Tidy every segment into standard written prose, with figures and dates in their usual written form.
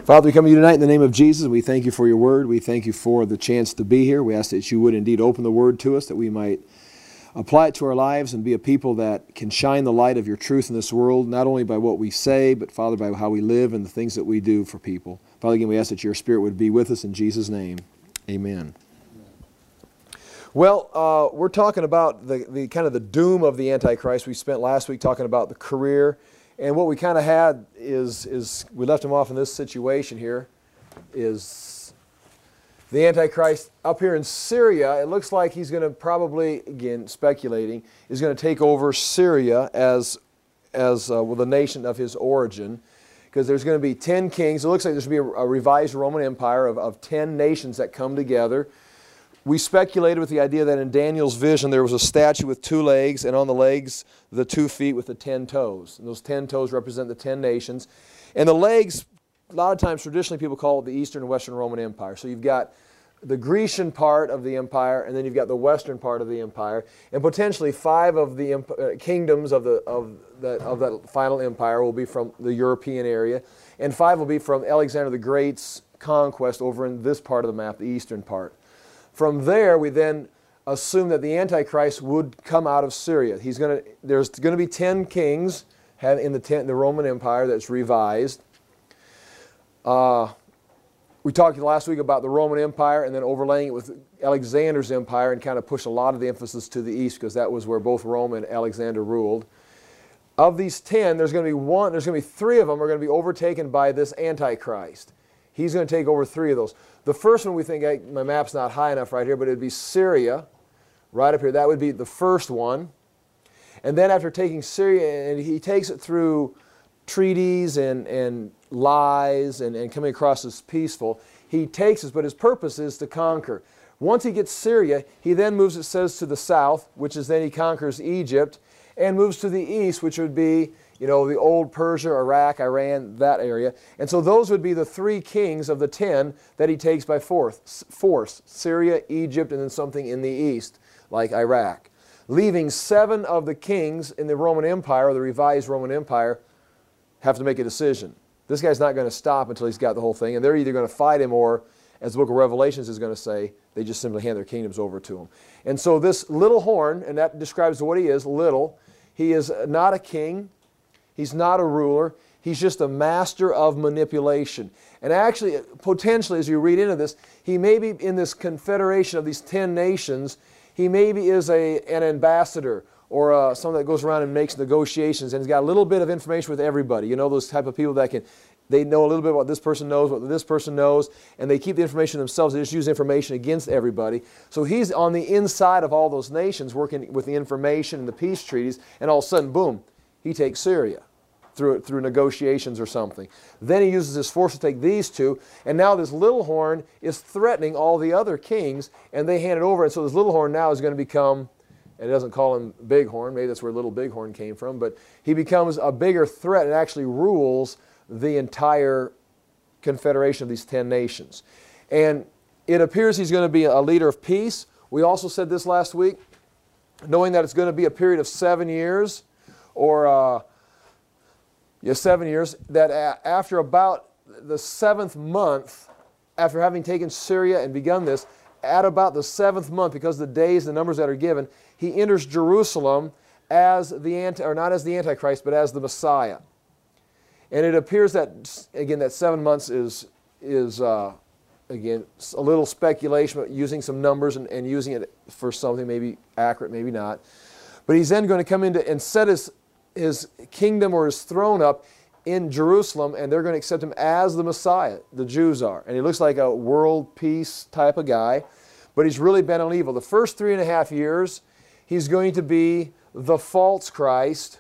Father, we come to you tonight in the name of Jesus. We thank you for your word. We thank you for the chance to be here. We ask that you would indeed open the word to us, that we might apply it to our lives and be a people that can shine the light of your truth in this world, not only by what we say, but, Father, by how we live and the things that we do for people. Father, again, we ask that your Spirit would be with us in Jesus' name. Amen. Well, we're talking about the kind of the doom of the Antichrist. We spent last week talking about the career. And what we kind of had is we left him off in this situation here, is the Antichrist up here in Syria. It looks like he's going to probably, again, speculating, is going to take over Syria as the nation of his origin, because there's going to be 10 kings. It looks like there's going to be a revised Roman Empire of 10 nations that come together. We speculated with the idea that in Daniel's vision there was a statue with 2 legs, and on the legs the 2 feet with the 10 toes. And those 10 toes represent the 10 nations. And the legs, a lot of times traditionally people call it the Eastern and Western Roman Empire. So you've got the Grecian part of the empire, and then you've got the Western part of the empire. And potentially 5 of the kingdoms of that final empire will be from the European area, and 5 will be from Alexander the Great's conquest over in this part of the map, the eastern part. From there, we then assume that the Antichrist would come out of Syria. There's going to be 10 kings in the Roman Empire that's revised. We talked last week about the Roman Empire and then overlaying it with Alexander's empire and kind of push a lot of the emphasis to the east, because that was where both Rome and Alexander ruled. Of these 10, there's going to be 3 of them are going to be overtaken by this Antichrist. He's going to take over 3 of those. The first one we think, my map's not high enough right here, but it would be Syria, right up here. That would be the first one. And then after taking Syria, and he takes it through treaties and lies and coming across as peaceful, he takes us, but his purpose is to conquer. Once he gets Syria, he then moves, it says, to the south, which is then he conquers Egypt, and moves to the east, which would be, the old Persia, Iraq, Iran, that area. And so those would be the 3 kings of the 10 that he takes by force. Syria, Egypt, and then something in the east, like Iraq. Leaving 7 of the kings in the Roman Empire, or the revised Roman Empire, have to make a decision. This guy's not going to stop until he's got the whole thing. And they're either going to fight him or, as the book of Revelations is going to say, they just simply hand their kingdoms over to him. And so this little horn, and that describes what he is, little. He is not a king. He's not a ruler. He's just a master of manipulation. And actually, potentially, as you read into this, he may be in this confederation of these 10 nations, he maybe is an ambassador or someone that goes around and makes negotiations and has got a little bit of information with everybody. You know, those type of people that they know a little bit what this person knows, what this person knows, and they keep the information themselves. They just use information against everybody. So he's on the inside of all those nations working with the information and the peace treaties, and all of a sudden, boom, he takes Syria through negotiations or something. Then he uses his force to take these 2, and now this little horn is threatening all the other kings, and they hand it over. And so this little horn now is going to become, and it doesn't call him Big Horn, maybe that's where Little Big Horn came from, but he becomes a bigger threat and actually rules the entire confederation of these 10 nations. And it appears he's going to be a leader of peace. We also said this last week, knowing that it's going to be a period of 7 years, or 7 years, that after about the 7th month, after having taken Syria and begun this, at about the 7th month, because the days, the numbers that are given, he enters Jerusalem as not as the Antichrist, but as the Messiah. And it appears that, again, that 7 months is again, a little speculation, but using some numbers and using it for something maybe accurate, maybe not. But he's then going to come into and set his kingdom or his throne up in Jerusalem, and they're going to accept him as the Messiah, the Jews are. And he looks like a world peace type of guy, but he's really bent on evil. The first 3.5 years, he's going to be the false Christ,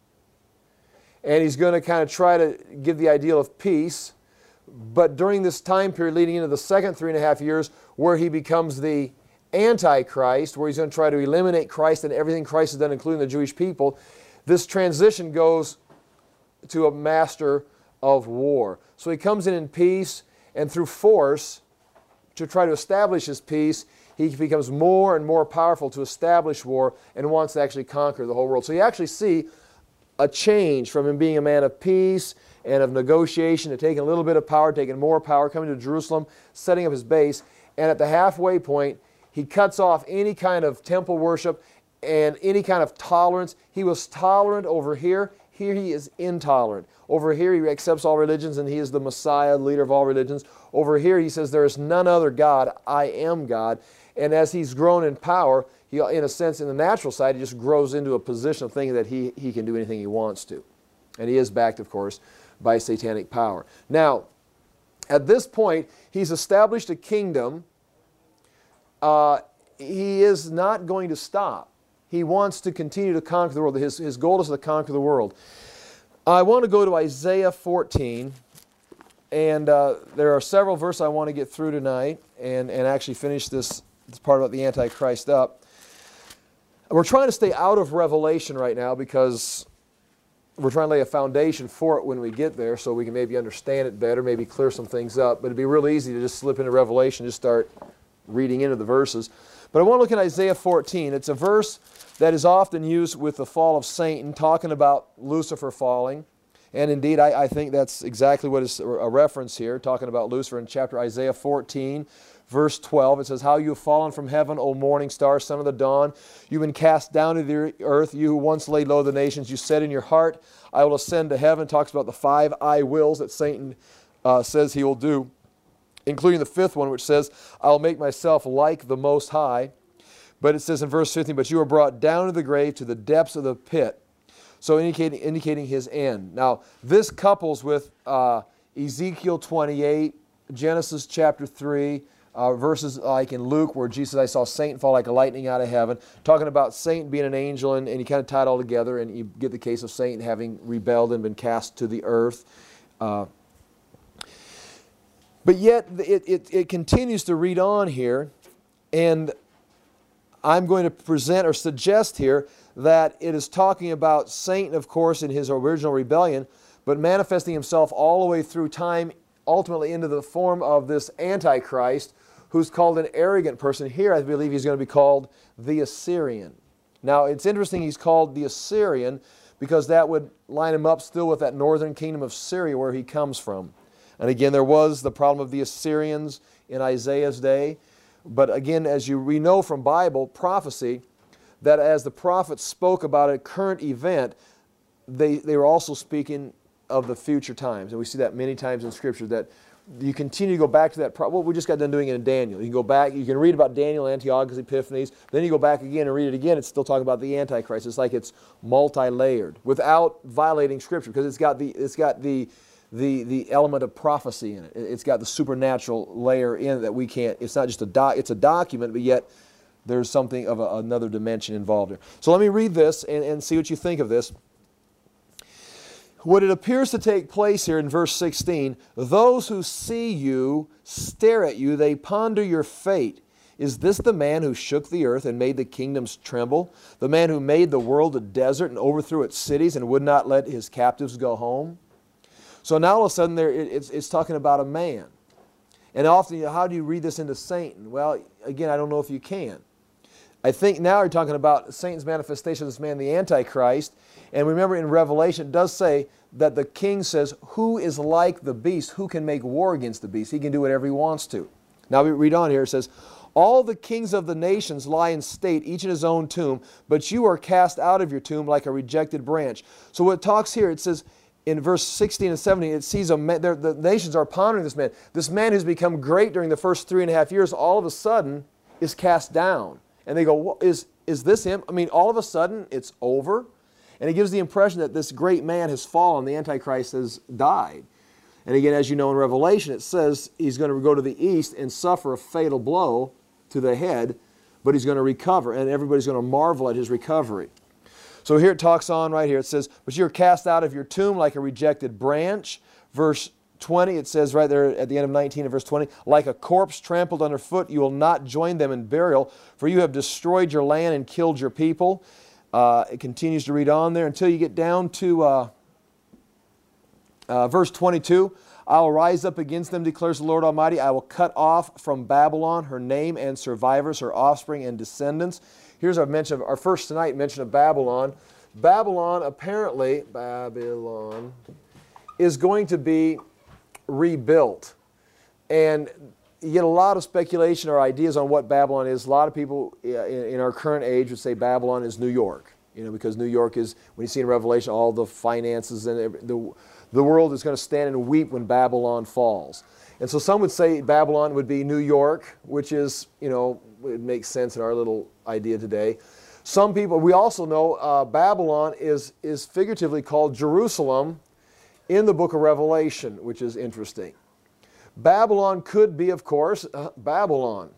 and he's going to kind of try to give the ideal of peace. But during this time period leading into the second 3.5 years, where he becomes the Antichrist, where he's going to try to eliminate Christ and everything Christ has done, including the Jewish people, this transition goes to a master of war. So he comes in peace, and through force, to try to establish his peace, he becomes more and more powerful to establish war and wants to actually conquer the whole world. So you actually see a change from him being a man of peace and of negotiation to taking a little bit of power, taking more power, coming to Jerusalem, setting up his base. And at the halfway point, he cuts off any kind of temple worship and any kind of tolerance. He was tolerant over here. Here he is intolerant. Over here he accepts all religions and he is the Messiah, leader of all religions. Over here he says there is none other God, I am God. And as he's grown in power, he, in a sense, in the natural side, he just grows into a position of thinking that he can do anything he wants to. And he is backed, of course, by satanic power. Now, at this point, he's established a kingdom. He is not going to stop. He wants to continue to conquer the world. His goal is to conquer the world. I want to go to Isaiah 14, and there are several verses I want to get through tonight and actually finish this part about the Antichrist up. We're trying to stay out of Revelation right now because we're trying to lay a foundation for it when we get there so we can maybe understand it better, maybe clear some things up. But it'd be real easy to just slip into Revelation, just start reading into the verses. But I want to look at Isaiah 14. It's a verse that is often used with the fall of Satan, talking about Lucifer falling. And indeed, I think that's exactly what is a reference here, talking about Lucifer in chapter Isaiah 14, verse 12. It says, "How you have fallen from heaven, O morning star, son of the dawn. You've been cast down to the earth, you who once laid low the nations. You said in your heart, I will ascend to heaven." It talks about the 5 I wills that Satan says he will do, including the 5th one, which says, "I'll make myself like the Most High." But it says in verse 15, "But you are brought down to the grave, to the depths of the pit." So indicating his end. Now, this couples with Ezekiel 28, Genesis chapter 3, verses like in Luke where Jesus said, "I saw Satan fall like a lightning out of heaven," talking about Satan being an angel, and you kind of tie it all together, and you get the case of Satan having rebelled and been cast to the earth. But yet, it continues to read on here, and I'm going to present or suggest here that it is talking about Satan, of course, in his original rebellion, but manifesting himself all the way through time, ultimately into the form of this Antichrist, who's called an arrogant person. Here, I believe he's going to be called the Assyrian. Now, it's interesting he's called the Assyrian because that would line him up still with that northern kingdom of Syria where he comes from. And again, there was the problem of the Assyrians in Isaiah's day. But again, as we know from Bible prophecy, that as the prophets spoke about a current event, they were also speaking of the future times. And we see that many times in Scripture, that you continue to go back to that. Well, we just got done doing it in Daniel. You can go back, you can read about Daniel, Antiochus Epiphanes, then you go back again and read it again. It's still talking about the Antichrist. It's like it's multi-layered without violating Scripture, because it's got the element of prophecy in it. It's got the supernatural layer in it that we can't. It's not just it's a document, but yet there's something of another dimension involved here. So let me read this and see what you think of this. What it appears to take place here in verse 16, "Those who see you stare at you, they ponder your fate. Is this the man who shook the earth and made the kingdoms tremble? The man who made the world a desert and overthrew its cities and would not let his captives go home?" So now all of a sudden it's talking about a man. And often, how do you read this into Satan? Well, again, I don't know if you can. I think now you're talking about Satan's manifestation of this man, the Antichrist. And remember in Revelation, it does say that the king says, "Who is like the beast? Who can make war against the beast?" He can do whatever he wants to. Now we read on here, it says, "All the kings of the nations lie in state, each in his own tomb, but you are cast out of your tomb like a rejected branch." So what it talks here, it says, in verse 16 and 17, it sees the nations are pondering this man. This man who's become great during the first 3.5 years, all of a sudden is cast down. And they go, is this him? I mean, all of a sudden, it's over. And it gives the impression that this great man has fallen. The Antichrist has died. And again, as you know in Revelation, it says he's going to go to the east and suffer a fatal blow to the head, but he's going to recover. And everybody's going to marvel at his recovery. So here it talks on right here. It says, "But you're cast out of your tomb like a rejected branch." Verse 20, it says right there at the end of 19 and verse 20, "Like a corpse trampled underfoot, you will not join them in burial, for you have destroyed your land and killed your people." It continues to read on there until you get down to verse 22. "I will rise up against them, declares the Lord Almighty. I will cut off from Babylon her name and survivors, her offspring and descendants." Here's our mention of our first tonight mention of Babylon. Babylon, apparently, Babylon, is going to be rebuilt. And you get a lot of speculation or ideas on what Babylon is. A lot of people in our current age would say Babylon is New York, because New York is, when you see in Revelation, all the finances and the world is going to stand and weep when Babylon falls. And so some would say Babylon would be New York, which is, it makes sense in our little idea today. Some people, we also know Babylon is figuratively called Jerusalem in the book of Revelation, which is interesting. Babylon could be, of course, Babylon,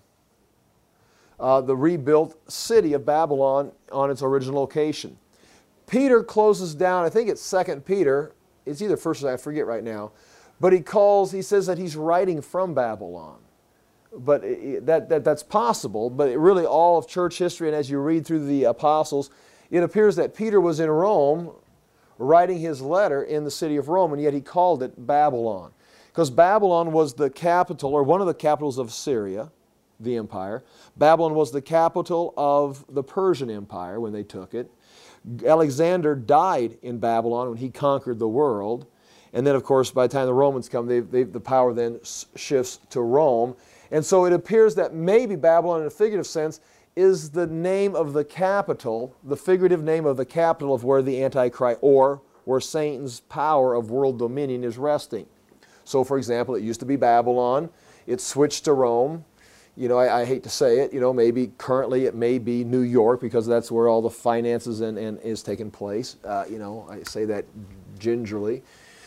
the rebuilt city of Babylon on its original location. Peter closes down, I think it's 2 Peter, it's either 1st or I forget right now, but he says that he's writing from Babylon. But that's possible, but really all of church history, and as you read through the apostles, it appears that Peter was in Rome writing his letter in the city of Rome, and yet he called it Babylon. Because Babylon was the capital, or one of the capitals of Syria, the empire. Babylon was the capital of the Persian Empire when they took it. Alexander died in Babylon when he conquered the world. And then, of course, by the time the Romans come, the power then shifts to Rome. And so it appears that maybe Babylon, in a figurative sense, is the name of the capital, the figurative name of the capital of where the Antichrist, or where Satan's power of world dominion is resting. So, for example, it used to be Babylon. It switched to Rome. I hate to say it, maybe currently it may be New York because that's where all the finances and is taking place. I say that gingerly.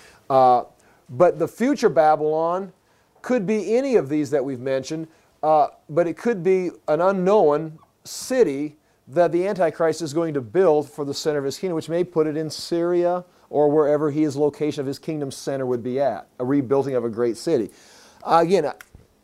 But the future Babylon could be any of these that we've mentioned, but it could be an unknown city that the Antichrist is going to build for the center of his kingdom, which may put it in Syria or wherever his location of his kingdom center would be at, a rebuilding of a great city. But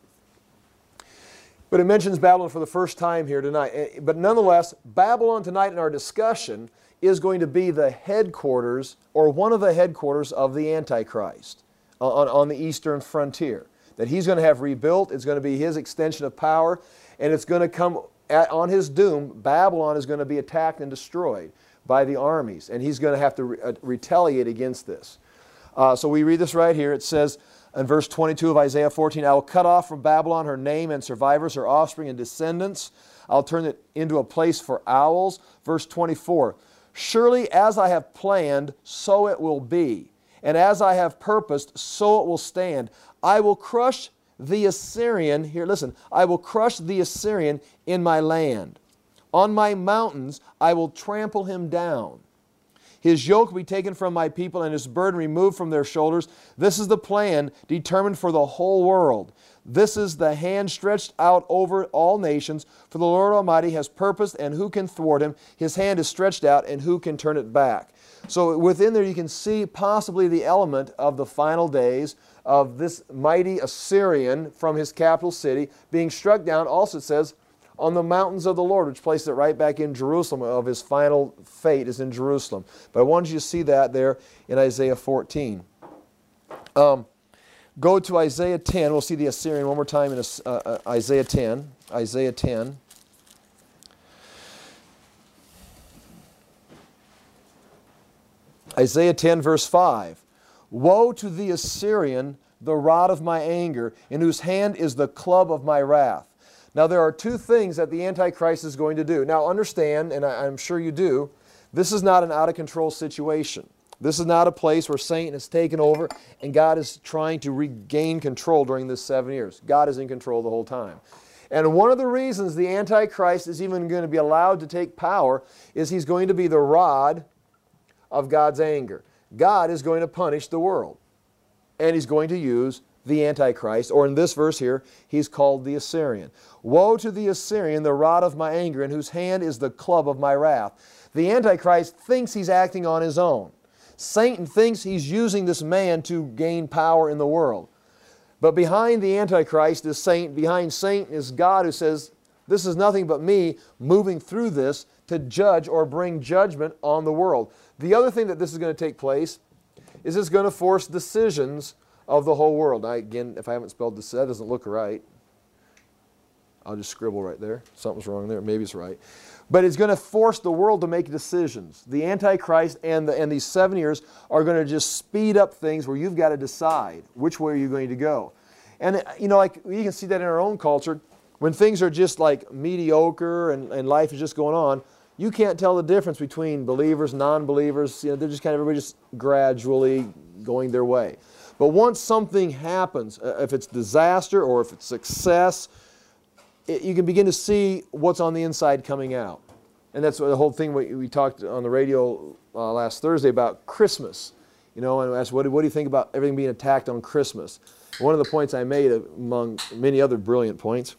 it mentions Babylon for the first time here tonight. But nonetheless, Babylon tonight in our discussion is going to be the headquarters, or one of the headquarters of the Antichrist on the eastern frontier. That he's going to have rebuilt, it's going to be his extension of power, and it's going to come on his doom. Babylon is going to be attacked and destroyed by the armies, and he's going to have to retaliate against this. So we read this right here. It says in verse 22 of Isaiah 14, I will cut off from Babylon her name and survivors, her offspring and descendants. I'll turn it into a place for owls. Verse 24, surely as I have planned, so it will be. And as I have purposed, so it will stand. I will crush the Assyrian, here listen, I will crush the Assyrian in my land. On my mountains I will trample him down. His yoke will be taken from my people and his burden removed from their shoulders. This is the plan determined for the whole world. This is the hand stretched out over all nations. For the Lord Almighty has purposed, and who can thwart him? His hand is stretched out, and who can turn it back? So within there you can see possibly the element of the final days of this mighty Assyrian from his capital city being struck down. Also it says, on the mountains of the Lord, which places it right back in Jerusalem, of his final fate is in Jerusalem. But I wanted you to see that there in Isaiah 14. Go to Isaiah 10. We'll see the Assyrian one more time in Isaiah 10. Isaiah 10. Isaiah 10 verse 5. Woe to the Assyrian, the rod of my anger, in whose hand is the club of my wrath. Now there are two things that the Antichrist is going to do. Now understand, and I'm sure you do, this is not an out-of-control situation. This is not a place where Satan has taken over and God is trying to regain control during this 7 years. God is in control the whole time. And one of the reasons the Antichrist is even going to be allowed to take power is he's going to be the rod of God's anger. God is going to punish the world. And he's going to use the Antichrist, or in this verse here, he's called the Assyrian. Woe to the Assyrian, the rod of my anger, in whose hand is the club of my wrath. The Antichrist thinks he's acting on his own. Satan thinks he's using this man to gain power in the world. But behind the Antichrist is Satan. Behind Satan is God, who says, this is nothing but me moving through this to judge or bring judgment on the world. The other thing that this is going to take place is it's going to force decisions of the whole world. Now, again, if I haven't spelled this, that doesn't look right. I'll just scribble right there. Something's wrong there. Maybe it's right. But it's going to force the world to make decisions. The Antichrist and these 7 years are going to just speed up things where you've got to decide which way are you going to go. And like you can see that in our own culture. When things are just like mediocre and life is just going on, you can't tell the difference between believers, non-believers. They're just kind of everybody just gradually going their way. But once something happens, if it's disaster or if it's success, you can begin to see what's on the inside coming out. And that's the whole thing we talked on the radio last Thursday about Christmas. And I asked, what do you think about everything being attacked on Christmas? One of the points I made, among many other brilliant points,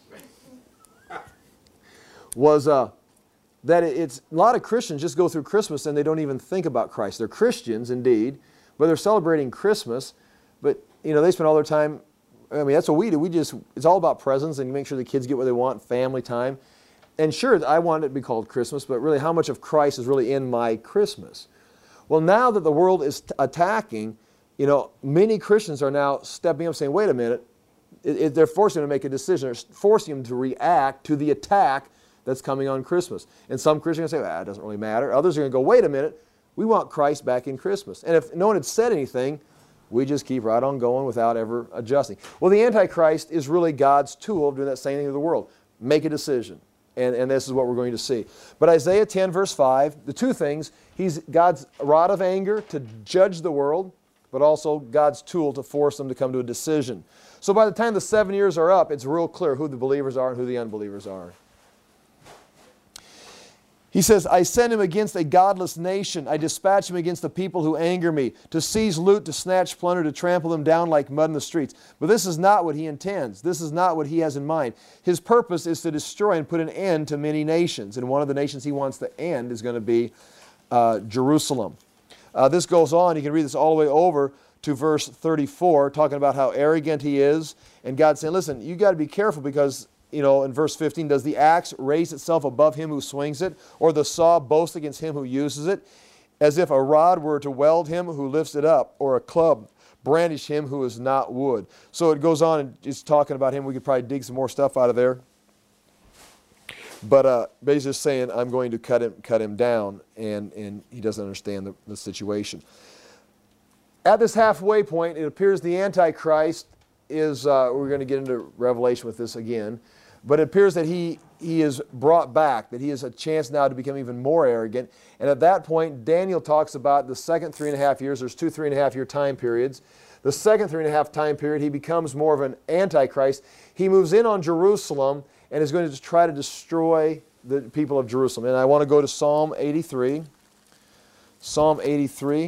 was that it's a lot of Christians just go through Christmas and they don't even think about Christ. They're Christians indeed, but they're celebrating Christmas. But they spend all their time. That's what we do. It's all about presents and you make sure the kids get what they want, family time. And sure, I want it to be called Christmas, but really how much of Christ is really in my Christmas? Well, now that the world is attacking, many Christians are now stepping up saying, wait a minute, they're forcing them to make a decision. They're forcing them to react to the attack that's coming on Christmas. And some Christians are going to say, it doesn't really matter. Others are going to go, wait a minute, we want Christ back in Christmas. And if no one had said anything, we just keep right on going without ever adjusting. Well, the Antichrist is really God's tool of doing that same thing to the world. Make a decision. And this is what we're going to see. But Isaiah 10 verse 5, the two things, he's God's rod of anger to judge the world, but also God's tool to force them to come to a decision. So by the time the 7 years are up, it's real clear who the believers are and who the unbelievers are. He says, I send him against a godless nation. I dispatch him against the people who anger me, to seize loot, to snatch plunder, to trample them down like mud in the streets. But this is not what he intends. This is not what he has in mind. His purpose is to destroy and put an end to many nations. And one of the nations he wants to end is going to be Jerusalem. This goes on. You can read this all the way over to verse 34, talking about how arrogant he is. And God saying, listen, you got to be careful because in verse 15, does the axe raise itself above him who swings it, or the saw boast against him who uses it? As if a rod were to weld him who lifts it up, or a club brandish him who is not wood. So it goes on and it's talking about him. We could probably dig some more stuff out of there. But he's just saying, I'm going to cut him down, and he doesn't understand the situation. At this halfway point, it appears the Antichrist is, we're going to get into Revelation with this again, but it appears that he is brought back, that he has a chance now to become even more arrogant. And at that point, Daniel talks about the second 3.5 years. There's 2 3.5-year time periods. The second 3.5 time period, he becomes more of an Antichrist. He moves in on Jerusalem and is going to try to destroy the people of Jerusalem. And I want to go to Psalm 83. Psalm 83.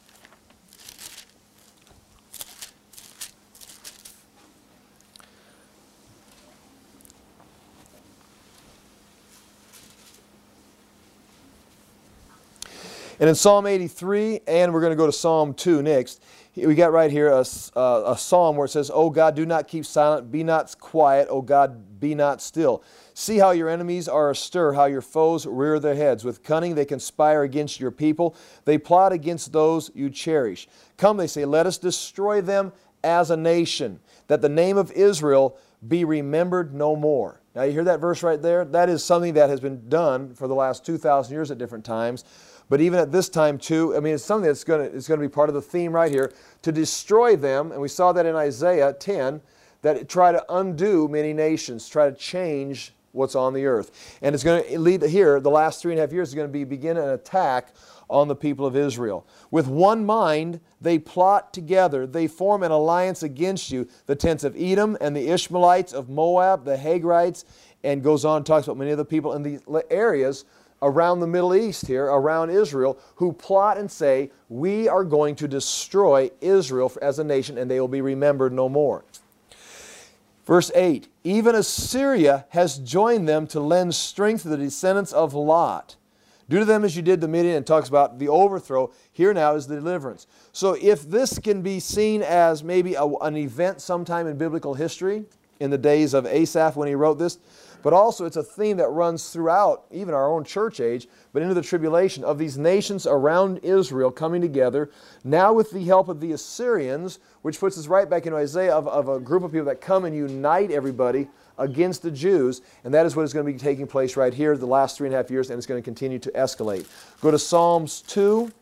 And in Psalm 83, and we're going to go to Psalm 2 next, we got right here a psalm where it says, O God, do not keep silent, be not quiet, O God, be not still. See how your enemies are astir, how your foes rear their heads. With cunning they conspire against your people. They plot against those you cherish. Come, they say, let us destroy them as a nation, that the name of Israel be remembered no more. Now you hear that verse right there? That is something that has been done for the last 2,000 years at different times. But even at this time too, it's something that's going to be part of the theme right here, to destroy them. And we saw that in Isaiah 10, that try to undo many nations, try to change what's on the earth. And it's going to lead here, the last 3.5 years is going to begin an attack on the people of Israel. With one mind, they plot together. They form an alliance against you, the tents of Edom and the Ishmaelites of Moab, the Hagrites, and goes on and talks about many of the people in the areas around the Middle East here, around Israel, who plot and say, we are going to destroy Israel as a nation and they will be remembered no more. Verse 8, even Assyria has joined them to lend strength to the descendants of Lot. Do to them as you did to Midian, and talks about the overthrow. Here now is the deliverance. So if this can be seen as maybe an event sometime in biblical history, in the days of Asaph when he wrote this, But also it's a theme that runs throughout even our own church age, but into the tribulation of these nations around Israel coming together, now with the help of the Assyrians, which puts us right back into Isaiah of a group of people that come and unite everybody against the Jews, and that is what is going to be taking place right here the last 3.5 years, and it's going to continue to escalate. Go to Psalms 2.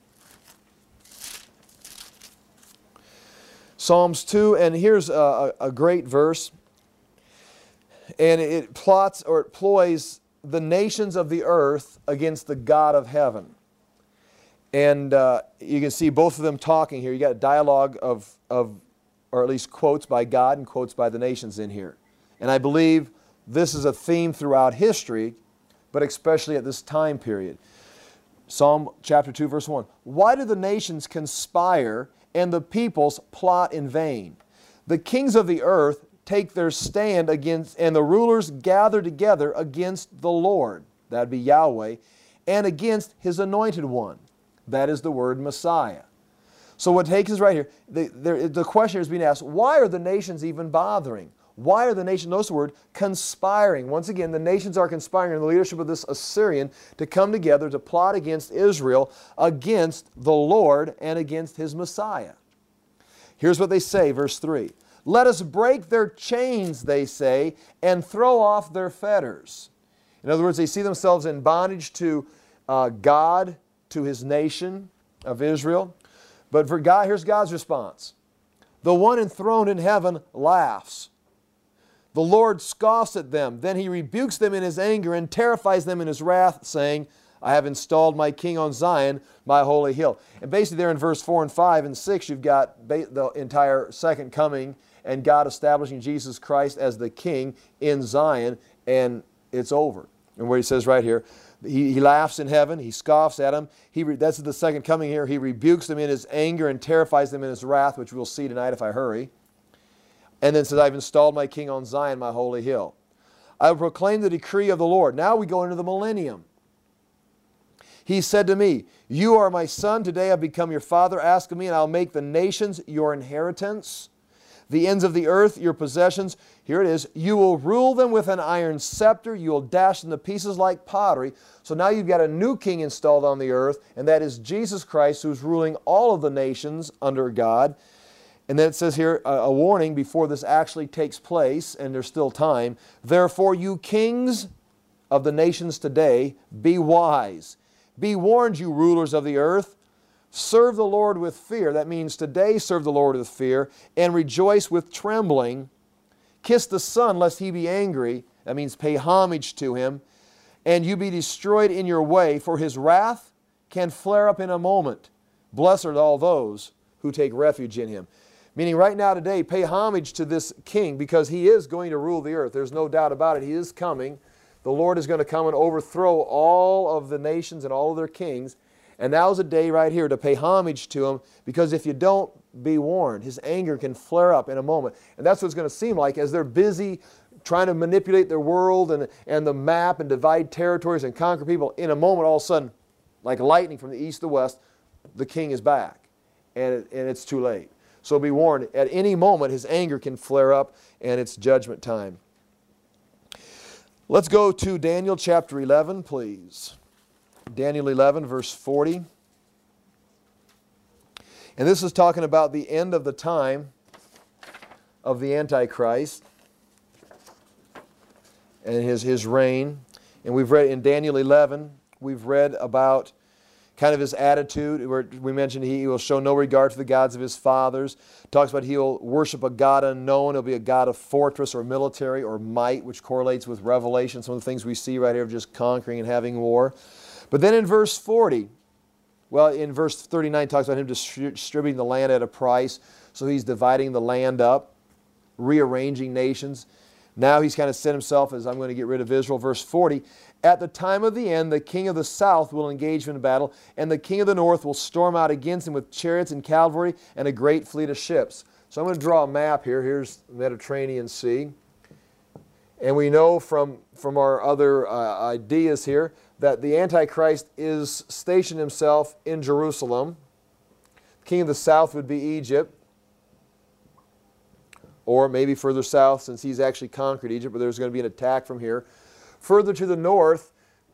Psalms 2, and here's a great verse. And it plots or it ploys the nations of the earth against the God of heaven. And you can see both of them talking here. You got a dialogue of, or at least quotes by God and quotes by the nations in here. And I believe this is a theme throughout history, but especially at this time period. Psalm chapter 2, verse 1. Why do the nations conspire and the peoples plot in vain? The kings of the earth take their stand against, and the rulers gather together against the Lord, that would be Yahweh, and against His anointed one, that is the word Messiah. So what takes us right here, the question is being asked, why are the nations even bothering? Why are the nations, notice the word, conspiring? Once again, the nations are conspiring in the leadership of this Assyrian to come together to plot against Israel, against the Lord, and against His Messiah. Here's what they say, verse 3. Let us break their chains, they say, and throw off their fetters. In other words, they see themselves in bondage to God, to His nation of Israel. But for God, here's God's response. The one enthroned in heaven laughs. The Lord scoffs at them. Then He rebukes them in His anger and terrifies them in His wrath, saying, I have installed my king on Zion, my holy hill. And basically there in verse 4 and 5 and 6, you've got the entire second coming and God establishing Jesus Christ as the king in Zion, and it's over. And where He says right here, He laughs in heaven, He scoffs at them. That's the second coming here. He rebukes them in His anger and terrifies them in His wrath, which we'll see tonight if I hurry. And then says, I've installed my king on Zion, my holy hill. I will proclaim the decree of the Lord. Now we go into the millennium. He said to me, you are my son, today I have become your father. Ask of me, and I'll make the nations your inheritance, the ends of the earth your possessions. Here it is. You will rule them with an iron scepter. You will dash them to pieces like pottery. So now you've got a new king installed on the earth, and that is Jesus Christ, who's ruling all of the nations under God. And then it says here a warning before this actually takes place, and there's still time. Therefore, you kings of the nations today, be wise. Be warned, you rulers of the earth. Serve the Lord with fear. That means today serve the Lord with fear and rejoice with trembling. Kiss the Son lest He be angry. That means pay homage to Him. And you be destroyed in your way, for His wrath can flare up in a moment. Blessed are all those who take refuge in Him. Meaning right now today, pay homage to this King because He is going to rule the earth. There's no doubt about it. He is coming. The Lord is going to come and overthrow all of the nations and all of their kings. And now's a day right here to pay homage to Him, because if you don't, be warned. His anger can flare up in a moment. And that's what it's going to seem like as they're busy trying to manipulate their world and the map and divide territories and conquer people. In a moment, all of a sudden, like lightning from the east to the west, the king is back. And it's too late. So be warned, at any moment His anger can flare up and it's judgment time. Let's go to Daniel chapter 11, please. Daniel 11, verse 40. And this is talking about the end of the time of the Antichrist and his reign. And we've read in Daniel 11, we've read about kind of his attitude, where we mentioned he will show no regard to the gods of his fathers. Talks about he'll worship a God unknown. He'll be a God of fortress or military or might, which correlates with Revelation, some of the things we see right here of just conquering and having war. But then in verse 40, well, in verse 39, it talks about him distributing the land at a price. So he's dividing the land up, rearranging nations. Now he's kind of set himself as, I'm going to get rid of Israel. Verse 40, at the time of the end, the king of the south will engage him in battle, and the king of the north will storm out against him with chariots and cavalry and a great fleet of ships. So I'm going to draw a map here. Here's the Mediterranean Sea. And we know from our other ideas here that the Antichrist is stationed himself in Jerusalem. The king of the south would be Egypt, or maybe further south since he's actually conquered Egypt, but there's going to be an attack from here. Further to the north,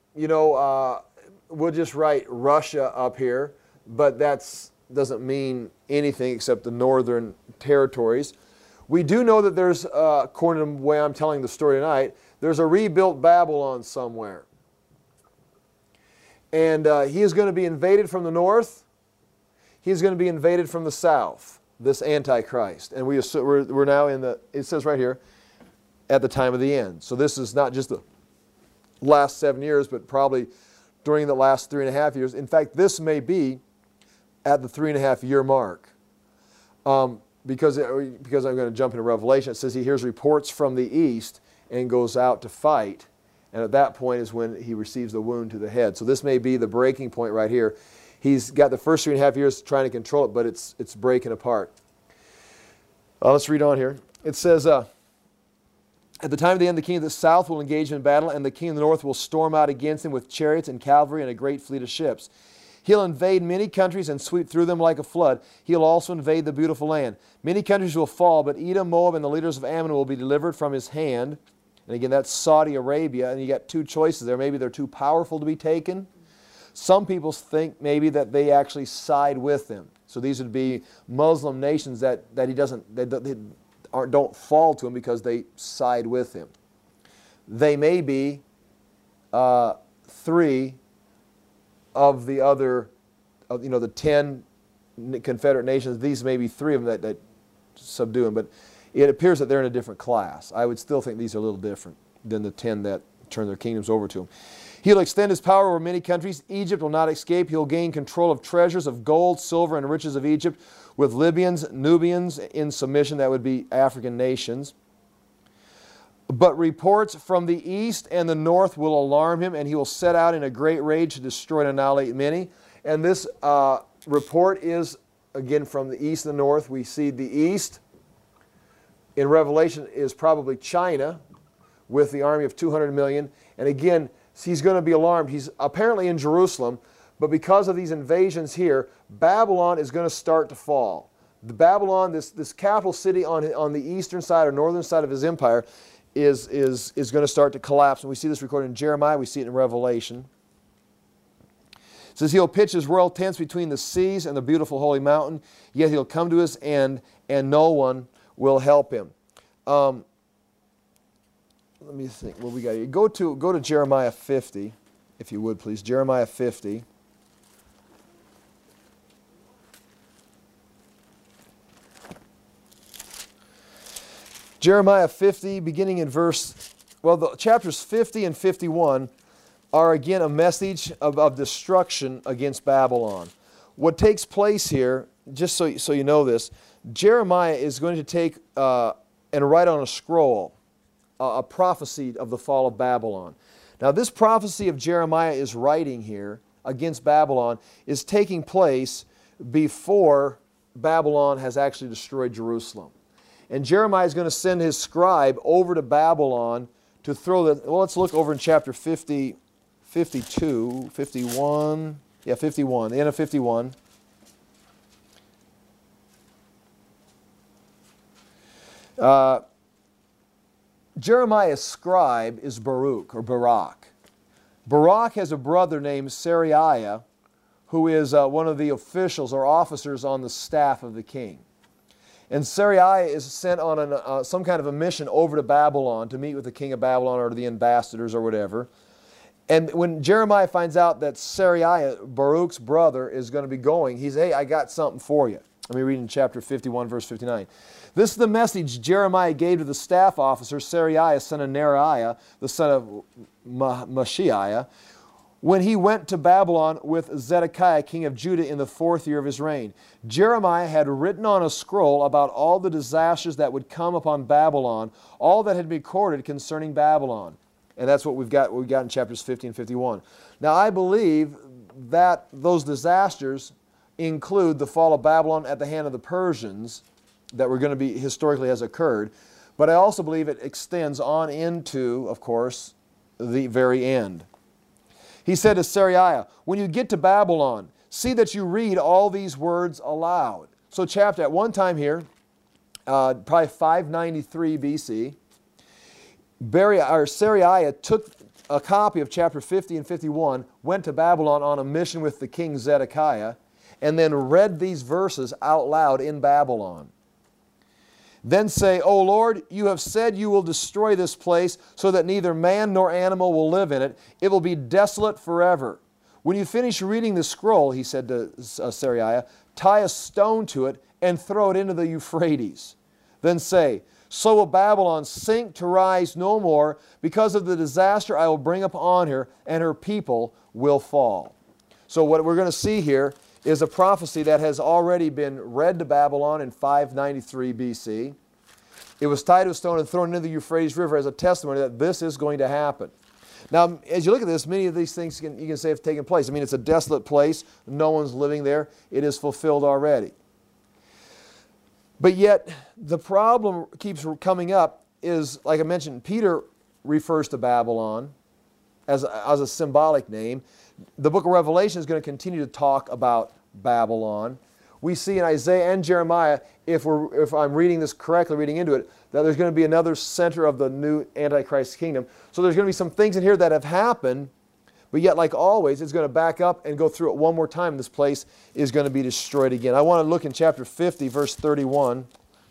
we'll just write Russia up here, but that doesn't mean anything except the northern territories. We do know that there's, according to the way I'm telling the story tonight, there's a rebuilt Babylon somewhere. And he is going to be invaded from the north. He is going to be invaded from the south, this Antichrist. And we're now it says right here, at the time of the end. So this is not just the last 7 years, but probably during the last 3.5 years. In fact, this may be at the 3.5-year mark. Because I'm going to jump into Revelation, it says he hears reports from the east and goes out to fight. And at that point is when he receives the wound to the head. So this may be the breaking point right here. He's got the first 3.5 years trying to control it, but it's breaking apart. Let's read on here. It says, at the time of the end, the king of the south will engage in battle, and the king of the north will storm out against him with chariots and cavalry and a great fleet of ships. He'll invade many countries and sweep through them like a flood. He'll also invade the beautiful land. Many countries will fall, but Edom, Moab, and the leaders of Ammon will be delivered from his hand. And again, that's Saudi Arabia, and you got two choices there. Maybe they're too powerful to be taken. Some people think maybe that they actually side with them. So these would be Muslim nations that he don't fall to him because they side with him. They may be 3 of the other, the 10 Confederate nations. These may be 3 of them that subdue him, but it appears that they're in a different class. I would still think these are a little different than the 10 that turn their kingdoms over to him. He'll extend his power over many countries. Egypt will not escape. He'll gain control of treasures of gold, silver, and riches of Egypt, with Libyans, Nubians in submission. That would be African nations. But reports from the east and the north will alarm him, and he will set out in a great rage to destroy and annihilate many. And this report is, again, from the east and the north. We see the east in Revelation is probably China with the army of 200 million. And again, he's going to be alarmed. He's apparently in Jerusalem, but because of these invasions here, Babylon is going to start to fall. The Babylon, this capital city on the eastern side or northern side of his empire, is going to start to collapse. And we see this recorded in Jeremiah. We see it in Revelation. It says, he'll pitch his royal tents between the seas and the beautiful holy mountain, yet he'll come to his end, and no one will help him. Let me think. What we got here? Go to Jeremiah 50, if you would, please. Jeremiah 50. Jeremiah 50, beginning in the chapters 50 and 51 are again a message of destruction against Babylon. What takes place here, just so you know this, Jeremiah is going to take and write on a scroll a prophecy of the fall of Babylon. Now this prophecy of Jeremiah is writing here against Babylon is taking place before Babylon has actually destroyed Jerusalem. And Jeremiah is going to send his scribe over to Babylon to throw let's look over in chapter 50, 52, 51, 51, the end of 51. Jeremiah's scribe is Baruch. Baruch has a brother named Seraiah, who is one of the officials or officers on the staff of the king. And Seraiah is sent on some kind of a mission over to Babylon to meet with the king of Babylon or the ambassadors or whatever. And when Jeremiah finds out that Seraiah, Baruch's brother, is going to be going, he says, hey, I got something for you. Let me read in chapter 51, verse 59. This is the message Jeremiah gave to the staff officer, Seraiah, son of Neriah, the son of Mashiach, when he went to Babylon with Zedekiah, king of Judah, in the 4th year of his reign. Jeremiah had written on a scroll about all the disasters that would come upon Babylon, all that had been recorded concerning Babylon. And that's what we've got in chapters 50 and 51. Now, I believe that those disasters include the fall of Babylon at the hand of the Persians that were going to be historically has occurred. But I also believe it extends on into, of course, the very end. He said to Seraiah, when you get to Babylon, see that you read all these words aloud. So at one time here, probably 593 BC, Seraiah took a copy of chapter 50 and 51, went to Babylon on a mission with the king Zedekiah, and then read these verses out loud in Babylon. Then say, O Lord, you have said you will destroy this place so that neither man nor animal will live in it. It will be desolate forever. When you finish reading the scroll, he said to Seraiah, tie a stone to it and throw it into the Euphrates. Then say, so will Babylon sink to rise no more because of the disaster I will bring upon her, and her people will fall. So what we're going to see here is a prophecy that has already been read to Babylon in 593 BC. It was tied to a stone and thrown into the Euphrates River as a testimony that this is going to happen. Now, as you look at this, many of these things you can say have taken place. I mean, it's a desolate place. No one's living there. It is fulfilled already. But yet, the problem keeps coming up is, like I mentioned, Peter refers to Babylon as a symbolic name. The book of Revelation is going to continue to talk about Babylon. We see in Isaiah and Jeremiah, if I'm reading this correctly, reading into it, that there's going to be another center of the new Antichrist kingdom. So there's going to be some things in here that have happened, but yet, like always, it's going to back up and go through it one more time. This place is going to be destroyed again. I want to look in chapter 50, verse 31.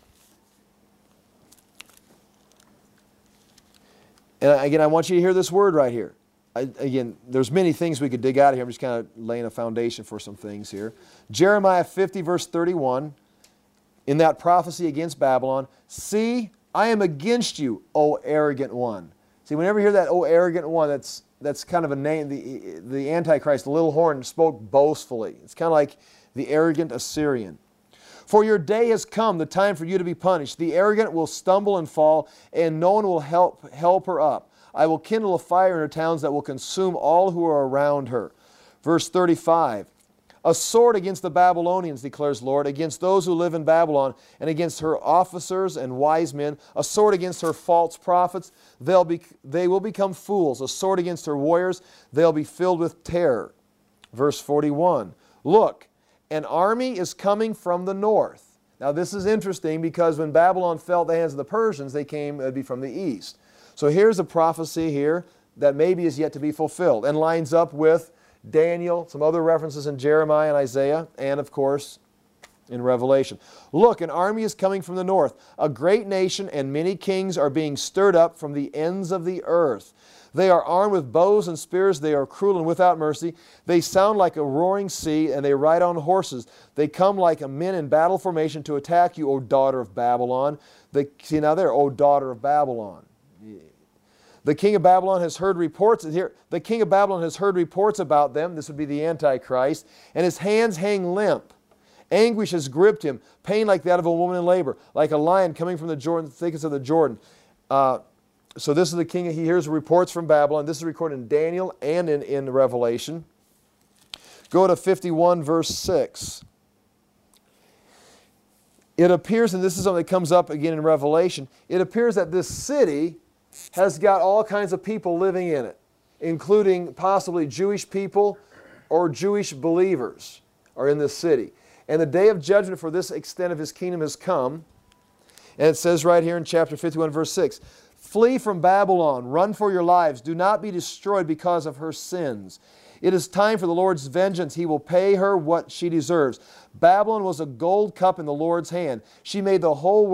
And again, I want you to hear this word right here. Again, there's many things we could dig out of here. I'm just kind of laying a foundation for some things here. Jeremiah 50, verse 31, in that prophecy against Babylon, see, I am against you, O arrogant one. See, whenever you hear that, O arrogant one, that's kind of a name. The Antichrist, the little horn, spoke boastfully. It's kind of like the arrogant Assyrian. For your day has come, the time for you to be punished. The arrogant will stumble and fall, and no one will help her up. I will kindle a fire in her towns that will consume all who are around her. Verse 35, a sword against the Babylonians, declares the Lord, against those who live in Babylon, and against her officers and wise men, a sword against her false prophets, they will become fools, a sword against her warriors, they'll be filled with terror. Verse 41, look, an army is coming from the north. Now this is interesting because when Babylon fell at the hands of the Persians, they came, it'd be from the east. So here's a prophecy here that maybe is yet to be fulfilled and lines up with Daniel, some other references in Jeremiah and Isaiah, and of course in Revelation. Look, an army is coming from the north. A great nation and many kings are being stirred up from the ends of the earth. They are armed with bows and spears. They are cruel and without mercy. They sound like a roaring sea, and they ride on horses. They come like men in battle formation to attack you, O daughter of Babylon. See now there, O daughter of Babylon. The king of Babylon has heard reports here. The king of Babylon has heard reports about them. This would be the Antichrist. And his hands hang limp. Anguish has gripped him. Pain like that of a woman in labor, like a lion coming from the Jordan, thickets of the Jordan. So this is the king. He hears reports from Babylon. This is recorded in Daniel and in Revelation. Go to 51, verse 6. It appears, and this is something that comes up again in Revelation, it appears that this city has got all kinds of people living in it, including possibly Jewish people or Jewish believers are in this city. And the day of judgment for this extent of his kingdom has come. And it says right here in chapter 51, verse 6, flee from Babylon, run for your lives, do not be destroyed because of her sins. It is time for the Lord's vengeance. He will pay her what she deserves. Babylon was a gold cup in the Lord's hand. She made the whole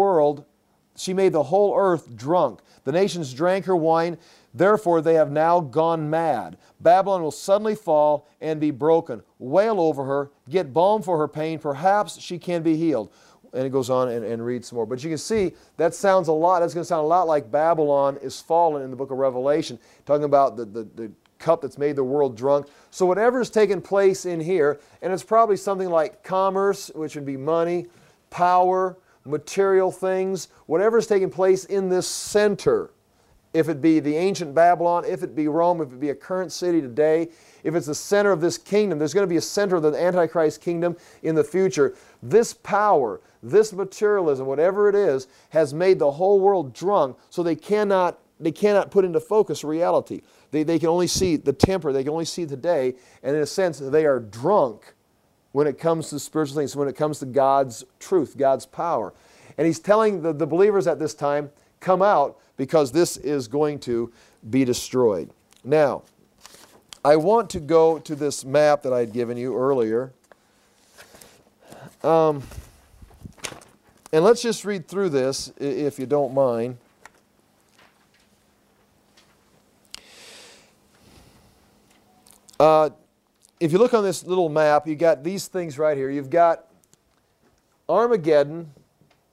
earth drunk. The nations drank her wine, therefore they have now gone mad. Babylon will suddenly fall and be broken. Wail over her, get balm for her pain, perhaps she can be healed. And it goes on and reads some more. But you can see that sounds a lot, that's going to sound a lot like Babylon is fallen in the book of Revelation, talking about the cup that's made the world drunk. So whatever's taken place in here, and it's probably something like commerce, which would be money, power, material things, whatever's taking place in this center, if it be the ancient Babylon, if it be Rome, if it be a current city today, if it's the center of this kingdom, there's going to be a center of the Antichrist kingdom in the future. This power, this materialism, whatever it is, has made the whole world drunk, so they cannot put into focus reality. They can only see the temper, they can only see today, and in a sense, they are drunk when it comes to spiritual things, when it comes to God's truth, God's power. And he's telling the believers at this time, come out, because this is going to be destroyed. Now, I want to go to this map that I had given you earlier. And let's just read through this, if you don't mind. If you look on this little map, you got these things right here. You've got Armageddon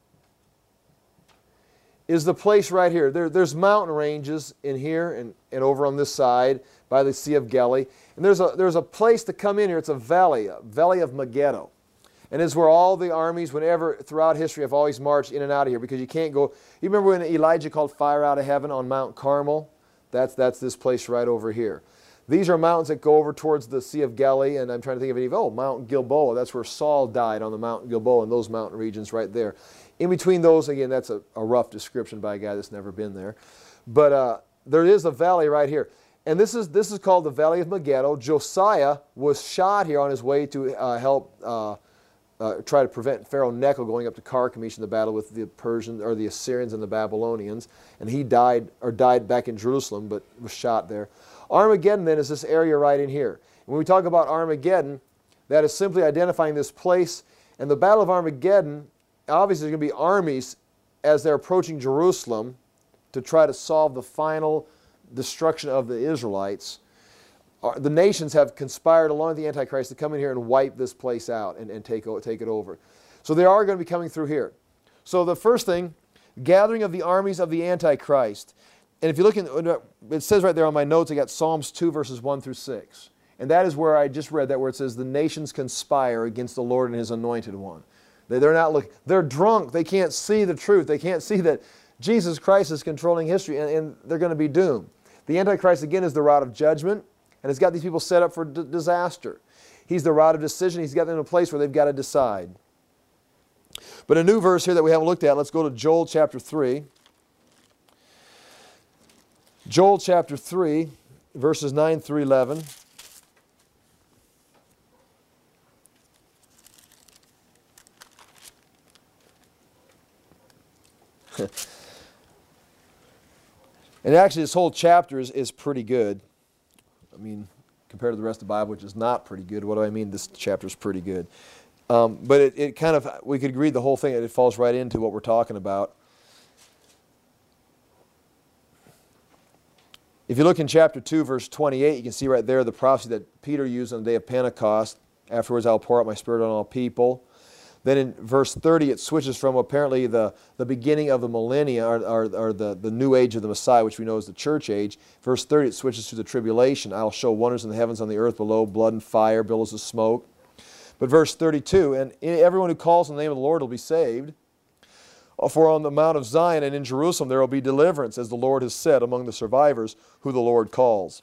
is the place right here. There's mountain ranges in here and over on this side by the Sea of Galilee. And there's a place to come in here. It's a valley of Megiddo. And it's where all the armies, whenever throughout history, have always marched in and out of here because you can't go. You remember when Elijah called fire out of heaven on Mount Carmel? That's this place right over here. These are mountains that go over towards the Sea of Galilee, and I'm trying to think of any. Oh, Mount Gilboa. That's where Saul died, on the Mount Gilboa, and those mountain regions right there. In between those, again, that's a rough description by a guy that's never been there. But there is a valley right here. And this is called the Valley of Megiddo. Josiah was shot here on his way to help try to prevent Pharaoh Necho going up to Carchemish in the battle with the Persians or the Assyrians and the Babylonians. And he died back in Jerusalem, but was shot there. Armageddon then is this area right in here. When we talk about Armageddon, that is simply identifying this place. And the Battle of Armageddon, obviously there's going to be armies as they're approaching Jerusalem to try to solve the final destruction of the Israelites. The nations have conspired along with the Antichrist to come in here and wipe this place out and take it over. So they are going to be coming through here. So the first thing, gathering of the armies of the Antichrist. And if you look it says right there on my notes, I got Psalms 2 verses 1 through 6. And that is where I just read that, where it says the nations conspire against the Lord and His anointed one. They're not looking. They're drunk. They can't see the truth. They can't see that Jesus Christ is controlling history, and they're going to be doomed. The Antichrist, again, is the rod of judgment, and has got these people set up for disaster. He's the rod of decision. He's got them in a place where they've got to decide. But a new verse here that we haven't looked at, let's go to Joel chapter 3. Joel chapter 3, verses 9 through 11. And actually this whole chapter is pretty good. I mean, compared to the rest of the Bible, which is not pretty good. What do I mean? This chapter is pretty good. But it kind of, we could read the whole thing. It falls right into what we're talking about. If you look in chapter 2, verse 28, you can see right there the prophecy that Peter used on the day of Pentecost. Afterwards, I'll pour out my Spirit on all people. Then in verse 30, it switches from apparently the beginning of the millennia, or the new age of the Messiah, which we know is the church age. Verse 30, it switches to the tribulation. I'll show wonders in the heavens, on the earth below, blood and fire, billows of smoke. But verse 32, and everyone who calls on the name of the Lord will be saved. For on the Mount of Zion and in Jerusalem there will be deliverance, as the Lord has said, among the survivors who the Lord calls.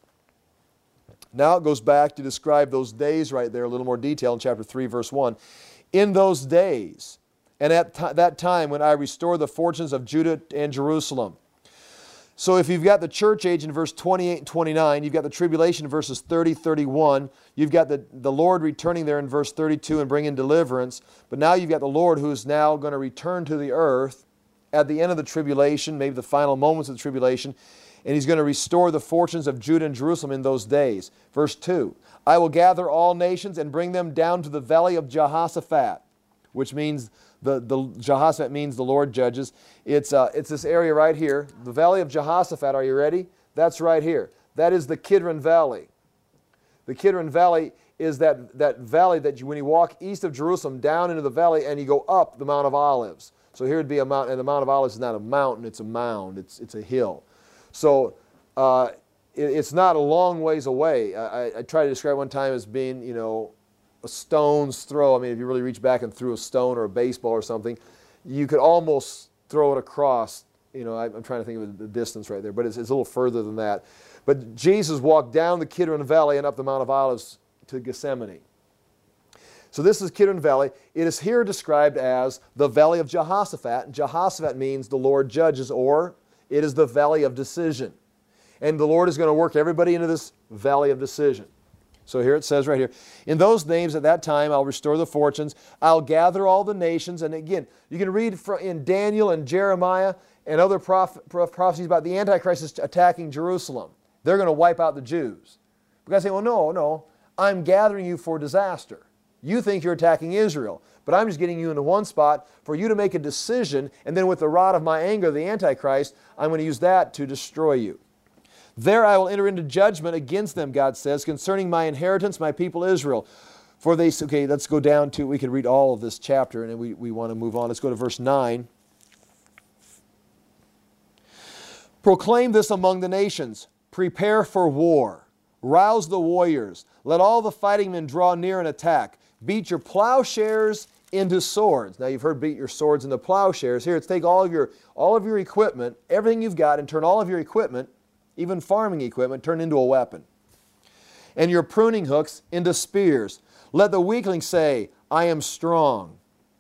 Now it goes back to describe those days right there, a little more detail in chapter 3, verse 1. In those days, and at that time when I restore the fortunes of Judah and Jerusalem. So if you've got the church age in verse 28 and 29, you've got the tribulation in verses 30, 31, you've got the Lord returning there in verse 32 and bringing deliverance, but now you've got the Lord who is now going to return to the earth at the end of the tribulation, maybe the final moments of the tribulation, and He's going to restore the fortunes of Judah and Jerusalem in those days. Verse 2, I will gather all nations and bring them down to the valley of Jehoshaphat, which means the Jehoshaphat means the Lord judges. It's this area right here, the valley of Jehoshaphat. Are you ready? That's right here. That is the Kidron Valley. The Kidron Valley is that valley that when you walk east of Jerusalem down into the valley and you go up the Mount of Olives. So here would be a mountain, and the Mount of Olives is not a mountain, it's a mound, it's a hill. So it's not a long ways away. I tried to describe one time as being, a stone's throw. I mean, if you really reach back and threw a stone or a baseball or something, you could almost throw it across. I'm trying to think of the distance right there, but it's a little further than that. But Jesus walked down the Kidron Valley and up the Mount of Olives to Gethsemane. So this is Kidron Valley. It is here described as the Valley of Jehoshaphat. And Jehoshaphat means the Lord judges, or it is the Valley of Decision. And the Lord is going to work everybody into this Valley of Decision. So here it says right here, in those names at that time I'll restore the fortunes, I'll gather all the nations. And again, you can read in Daniel and Jeremiah and other prophecies about the Antichrist attacking Jerusalem. they're going to wipe out the Jews. But God say, well, no, I'm gathering you for disaster. You think you're attacking Israel, but I'm just getting you into one spot for you to make a decision, and then with the rod of my anger, the Antichrist, I'm going to use that to destroy you. There I will enter into judgment against them, God says, concerning my inheritance, my people Israel. For they, okay, let's go down to, we could read all of this chapter, and then we want to move on. Let's go to verse 9. Proclaim this among the nations. Prepare for war. Rouse the warriors. Let all the fighting men draw near and attack. Beat your plowshares into swords. Now you've heard beat your swords into plowshares. Here it's take all of your equipment, everything you've got, and turn all of your equipment, even farming equipment, turn into a weapon. And your pruning hooks into spears. Let the weakling say, I am strong.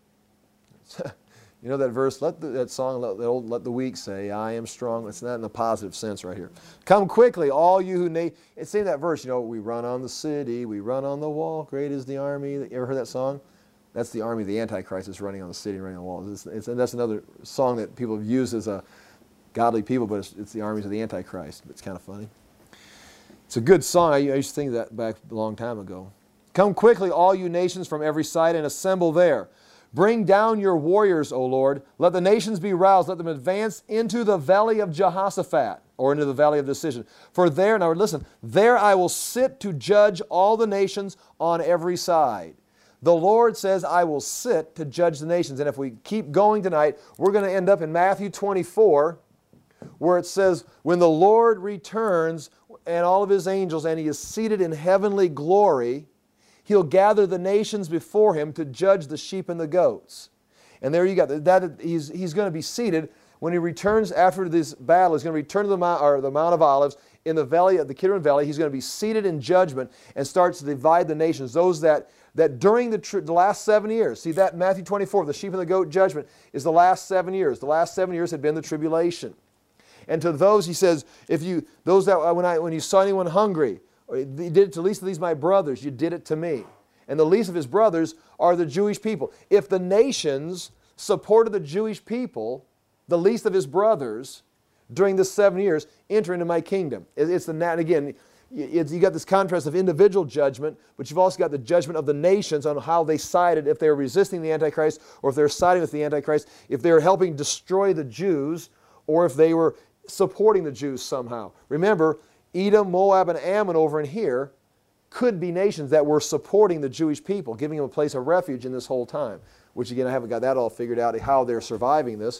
You know that verse, that song, let the weak say, I am strong. It's not in a positive sense right here. Come quickly, all you who it's in that verse, we run on the city, we run on the wall, great is the army. You ever heard that song? That's the army of the Antichrist is running on the city and running on the walls. And that's another song that people have used as a godly people, but it's the armies of the Antichrist. It's kind of funny. It's a good song. I used to sing that back a long time ago. Come quickly, all you nations from every side, and assemble there. Bring down your warriors, O Lord. Let the nations be roused. Let them advance into the valley of Jehoshaphat, or into the valley of decision. For there, now listen, there I will sit to judge all the nations on every side. The Lord says, I will sit to judge the nations. And if we keep going tonight, we're going to end up in Matthew 24, where it says, when the Lord returns and all of His angels, and He is seated in heavenly glory, He'll gather the nations before Him to judge the sheep and the goats. And there you got that. He's going to be seated when He returns after this battle. He's going to return to the Mount of Olives in the valley of the Kidron Valley. He's going to be seated in judgment and starts to divide the nations. Those that during the last 7 years, see that Matthew 24, the sheep and the goat judgment is the last 7 years. The last 7 years had been the tribulation. And to those He says, when you saw anyone hungry, you did it to the least of these my brothers, you did it to me. And the least of His brothers are the Jewish people. If the nations supported the Jewish people, the least of His brothers, during this 7 years, enter into my kingdom. Again, you got this contrast of individual judgment, but you've also got the judgment of the nations on how they sided, if they were resisting the Antichrist, or if they were siding with the Antichrist, if they were helping destroy the Jews, or if they were supporting the Jews somehow. Remember, Edom, Moab, and Ammon over in here could be nations that were supporting the Jewish people, giving them a place of refuge in this whole time, which again, I haven't got that all figured out, how they're surviving this.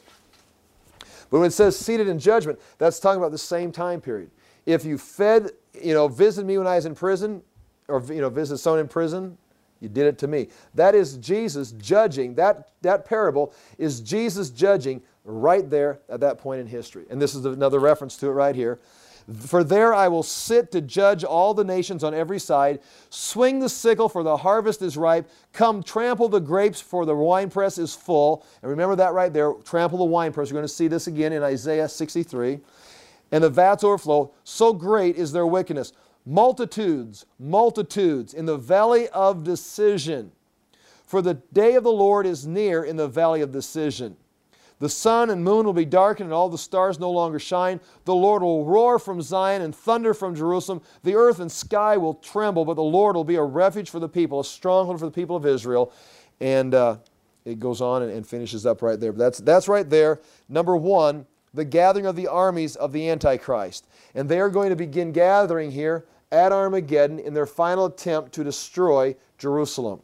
But when it says seated in judgment, that's talking about the same time period. If you visited me when I was in prison, or visited someone in prison, you did it to me. That is Jesus judging. That parable is Jesus judging right there at that point in history. And this is another reference to it right here. For there I will sit to judge all the nations on every side. Swing the sickle, for the harvest is ripe. Come, trample the grapes, for the winepress is full. And remember that right there, trample the winepress. We're going to see this again in Isaiah 63. And the vats overflow. So great is their wickedness. Multitudes, multitudes in the valley of decision. For the day of the Lord is near in the valley of decision. The sun and moon will be darkened, and all the stars no longer shine. The Lord will roar from Zion and thunder from Jerusalem. The earth and sky will tremble, but the Lord will be a refuge for the people, a stronghold for the people of Israel. And it goes on and finishes up right there. But that's right there. Number one, the gathering of the armies of the Antichrist. And they are going to begin gathering here at Armageddon in their final attempt to destroy Jerusalem.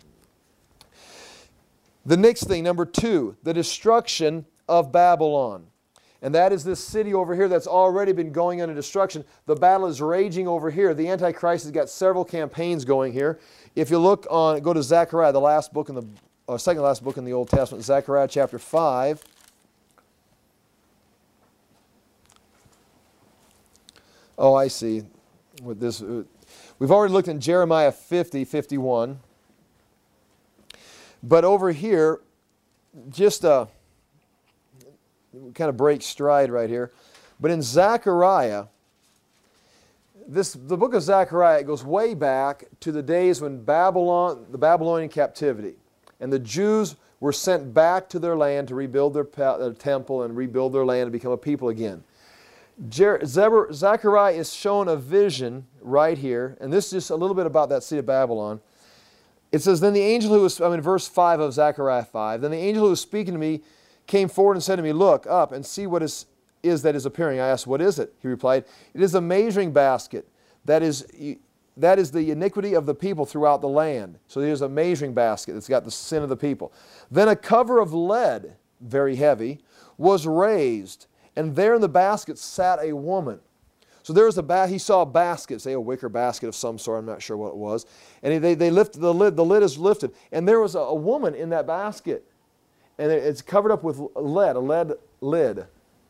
The next thing, number two, the destruction of Babylon. And that is this city over here that's already been going under destruction. The battle is raging over here. The Antichrist has got several campaigns going here. If you go to Zechariah, the last book second last book in the Old Testament, Zechariah chapter 5. Oh, I see. With this, we've already looked in Jeremiah 50, 51. But over here, just kind of break stride right here. But in Zechariah, the book of Zechariah goes way back to the days when the Babylonian captivity. And the Jews were sent back to their land to rebuild their temple and rebuild their land and become a people again. Zechariah is shown a vision right here, and this is just a little bit about that city of Babylon. It says, then the angel who was, verse 5 of Zechariah 5, then the angel who was speaking to me came forward and said to me, look up and see what is that is appearing. I asked, what is it? He replied, it is a measuring basket. That is the iniquity of the people throughout the land. So there's a measuring basket that's got the sin of the people. Then a cover of lead, very heavy, was raised, and there in the basket sat a woman. So there was he saw a basket, say a wicker basket of some sort, I'm not sure what it was. And they lifted the lid is lifted, and there was a woman in that basket. And it's covered up with lead, a lead lid.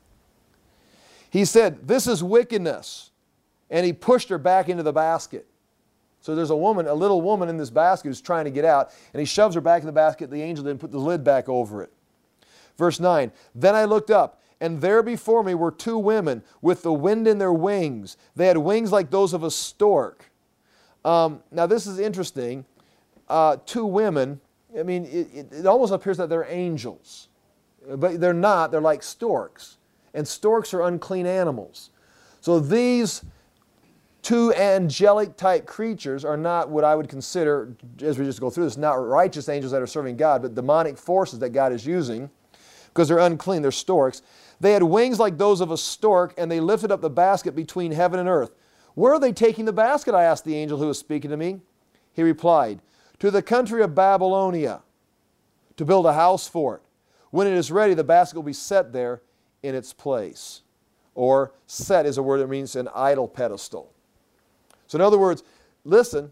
He said, this is wickedness. And he pushed her back into the basket. So there's a little woman in this basket who's trying to get out, and he shoves her back in the basket. The angel didn't put the lid back over it. Verse 9, then I looked up, and there before me were two women with the wind in their wings. They had wings like those of a stork. Now this is interesting. Two women, it almost appears that they're angels. But they're not. They're like storks. And storks are unclean animals. So these two angelic type creatures are not what I would consider, as we just go through this, not righteous angels that are serving God, but demonic forces that God is using, because they're unclean, they're storks. They had wings like those of a stork, and they lifted up the basket between heaven and earth. Where are they taking the basket? I asked the angel who was speaking to me. He replied, to the country of Babylonia, to build a house for it. When it is ready, the basket will be set there in its place. Or set is a word that means an idol pedestal. So in other words, listen,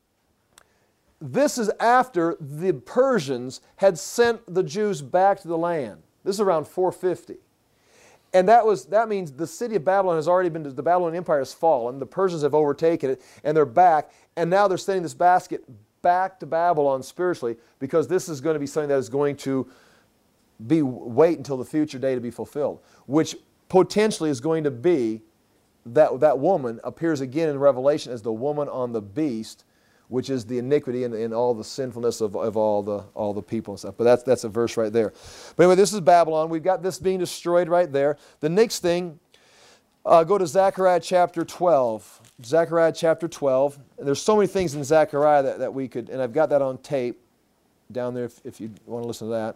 this is after the Persians had sent the Jews back to the land. This is around 450. And that means the city of Babylon has already been, the Babylonian Empire has fallen, the Persians have overtaken it, and they're back, and now they're sending this basket back to Babylon spiritually, because this is going to be something that is going to wait until the future day to be fulfilled, which potentially is going to be that woman appears again in Revelation as the woman on the beast, which is the iniquity and all the sinfulness of all the people and stuff. But that's a verse right there. But anyway, this is Babylon. We've got this being destroyed right there. The next thing, go to Zechariah chapter 12. Zechariah chapter 12. And there's so many things in Zechariah that we could, and I've got that on tape down there if you want to listen to that.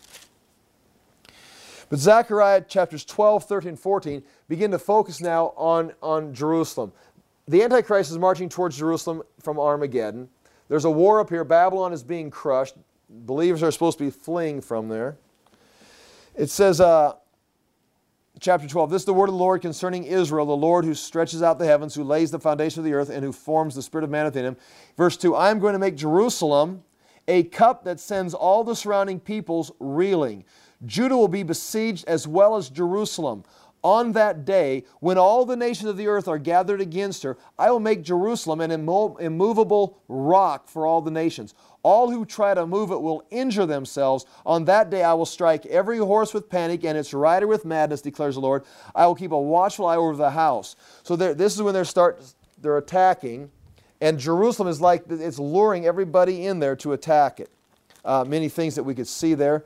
But Zechariah chapters 12, 13, 14 begin to focus now on Jerusalem. The Antichrist is marching towards Jerusalem from Armageddon. There's a war up here. Babylon is being crushed. Believers are supposed to be fleeing from there. It says, chapter 12, this is the word of the Lord concerning Israel, the Lord who stretches out the heavens, who lays the foundation of the earth, and who forms the spirit of man within him. Verse 2, I am going to make Jerusalem a cup that sends all the surrounding peoples reeling. Judah will be besieged as well as Jerusalem. On that day, when all the nations of the earth are gathered against her, I will make Jerusalem an immovable rock for all the nations. All who try to move it will injure themselves. On that day I will strike every horse with panic and its rider with madness, declares the Lord. I will keep a watchful eye over the house. So this is when they're attacking, and Jerusalem is like, it's luring everybody in there to attack it. Many things that we could see there.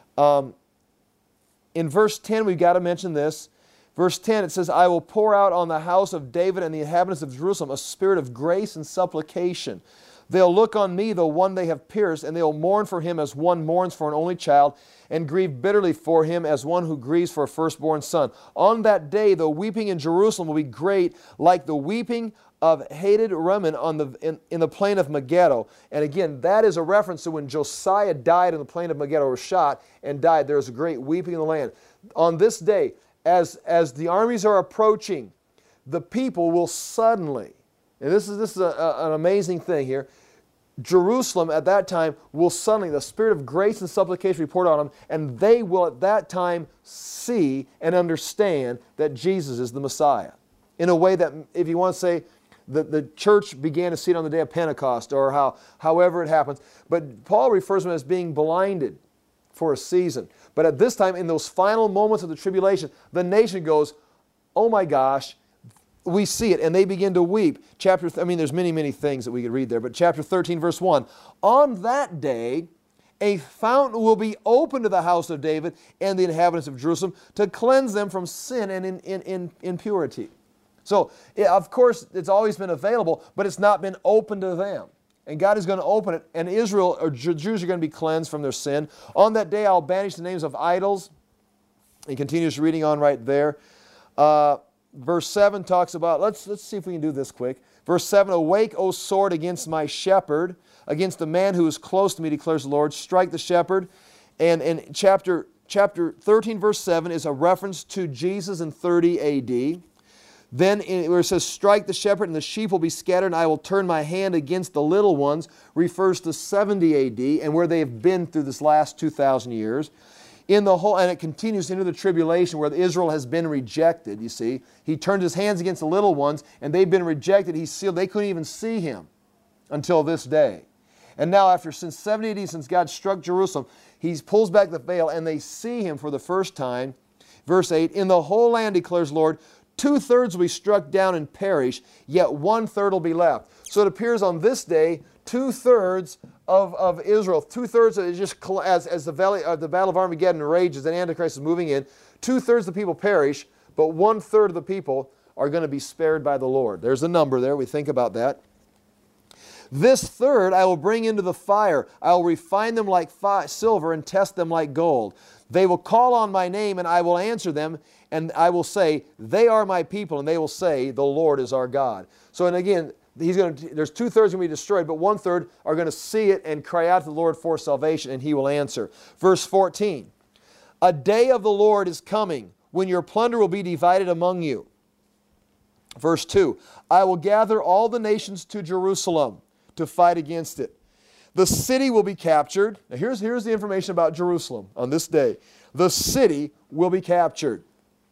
In verse 10, we've got to mention this. Verse 10, it says, I will pour out on the house of David and the inhabitants of Jerusalem a spirit of grace and supplication. They'll look on me, the one they have pierced, and they'll mourn for him as one mourns for an only child, and grieve bitterly for him as one who grieves for a firstborn son. On that day, the weeping in Jerusalem will be great, like the weeping of hated Rimmon in the plain of Megiddo. And again, that is a reference to when Josiah died in the plain of Megiddo, was shot and died. There was a great weeping in the land. On this day, as the armies are approaching, the people will suddenly, and this is an amazing thing here, Jerusalem at that time will suddenly, the spirit of grace and supplication be poured on them, and they will at that time see and understand that Jesus is the Messiah. In a way that, if you want to say, the church began to see it on the day of Pentecost, or however it happens. But Paul refers to it as being blinded for a season. But at this time, in those final moments of the tribulation, the nation goes, oh my gosh, we see it, and they begin to weep. There's many, many things that we could read there, but chapter 13, verse 1, on that day, a fountain will be opened to the house of David and the inhabitants of Jerusalem to cleanse them from sin and impurity. So, of course, it's always been available, but it's not been open to them. And God is going to open it, and Israel, or Jews, are going to be cleansed from their sin. On that day, I'll banish the names of idols. He continues reading on right there. Verse 7 talks about, let's see if we can do this quick. Verse 7, awake, O sword, against my shepherd, against the man who is close to me, declares the Lord. Strike the shepherd. And in chapter 13, verse 7 is a reference to Jesus in 30 A.D., Then where it says, strike the shepherd and the sheep will be scattered, and I will turn my hand against the little ones, refers to 70 A.D. and where they've been through this last 2,000 years. And it continues into the tribulation where Israel has been rejected, you see. He turned his hands against the little ones, and they've been rejected. He's sealed. They couldn't even see him until this day. And now since 70 A.D., since God struck Jerusalem, he pulls back the veil, and they see him for the first time. Verse 8, in the whole land, declares the Lord, 2/3 will be struck down and perish, yet 1/3 will be left. So it appears on this day, 2/3 of Israel, 2/3 is just as the battle of Armageddon rages and Antichrist is moving in, 2/3 of the people perish, but 1/3 of the people are going to be spared by the Lord. There's a number there. We think about that. This third I will bring into the fire. I will refine them like silver and test them like gold. They will call on my name, and I will answer them, and I will say, they are my people, and they will say, the Lord is our God. So, and again, there's 2/3 going to be destroyed, but 1/3 are going to see it and cry out to the Lord for salvation, and he will answer. Verse 14, a day of the Lord is coming, when your plunder will be divided among you. Verse 2, I will gather all the nations to Jerusalem to fight against it. The city will be captured. Now here's the information about Jerusalem on this day. The city will be captured.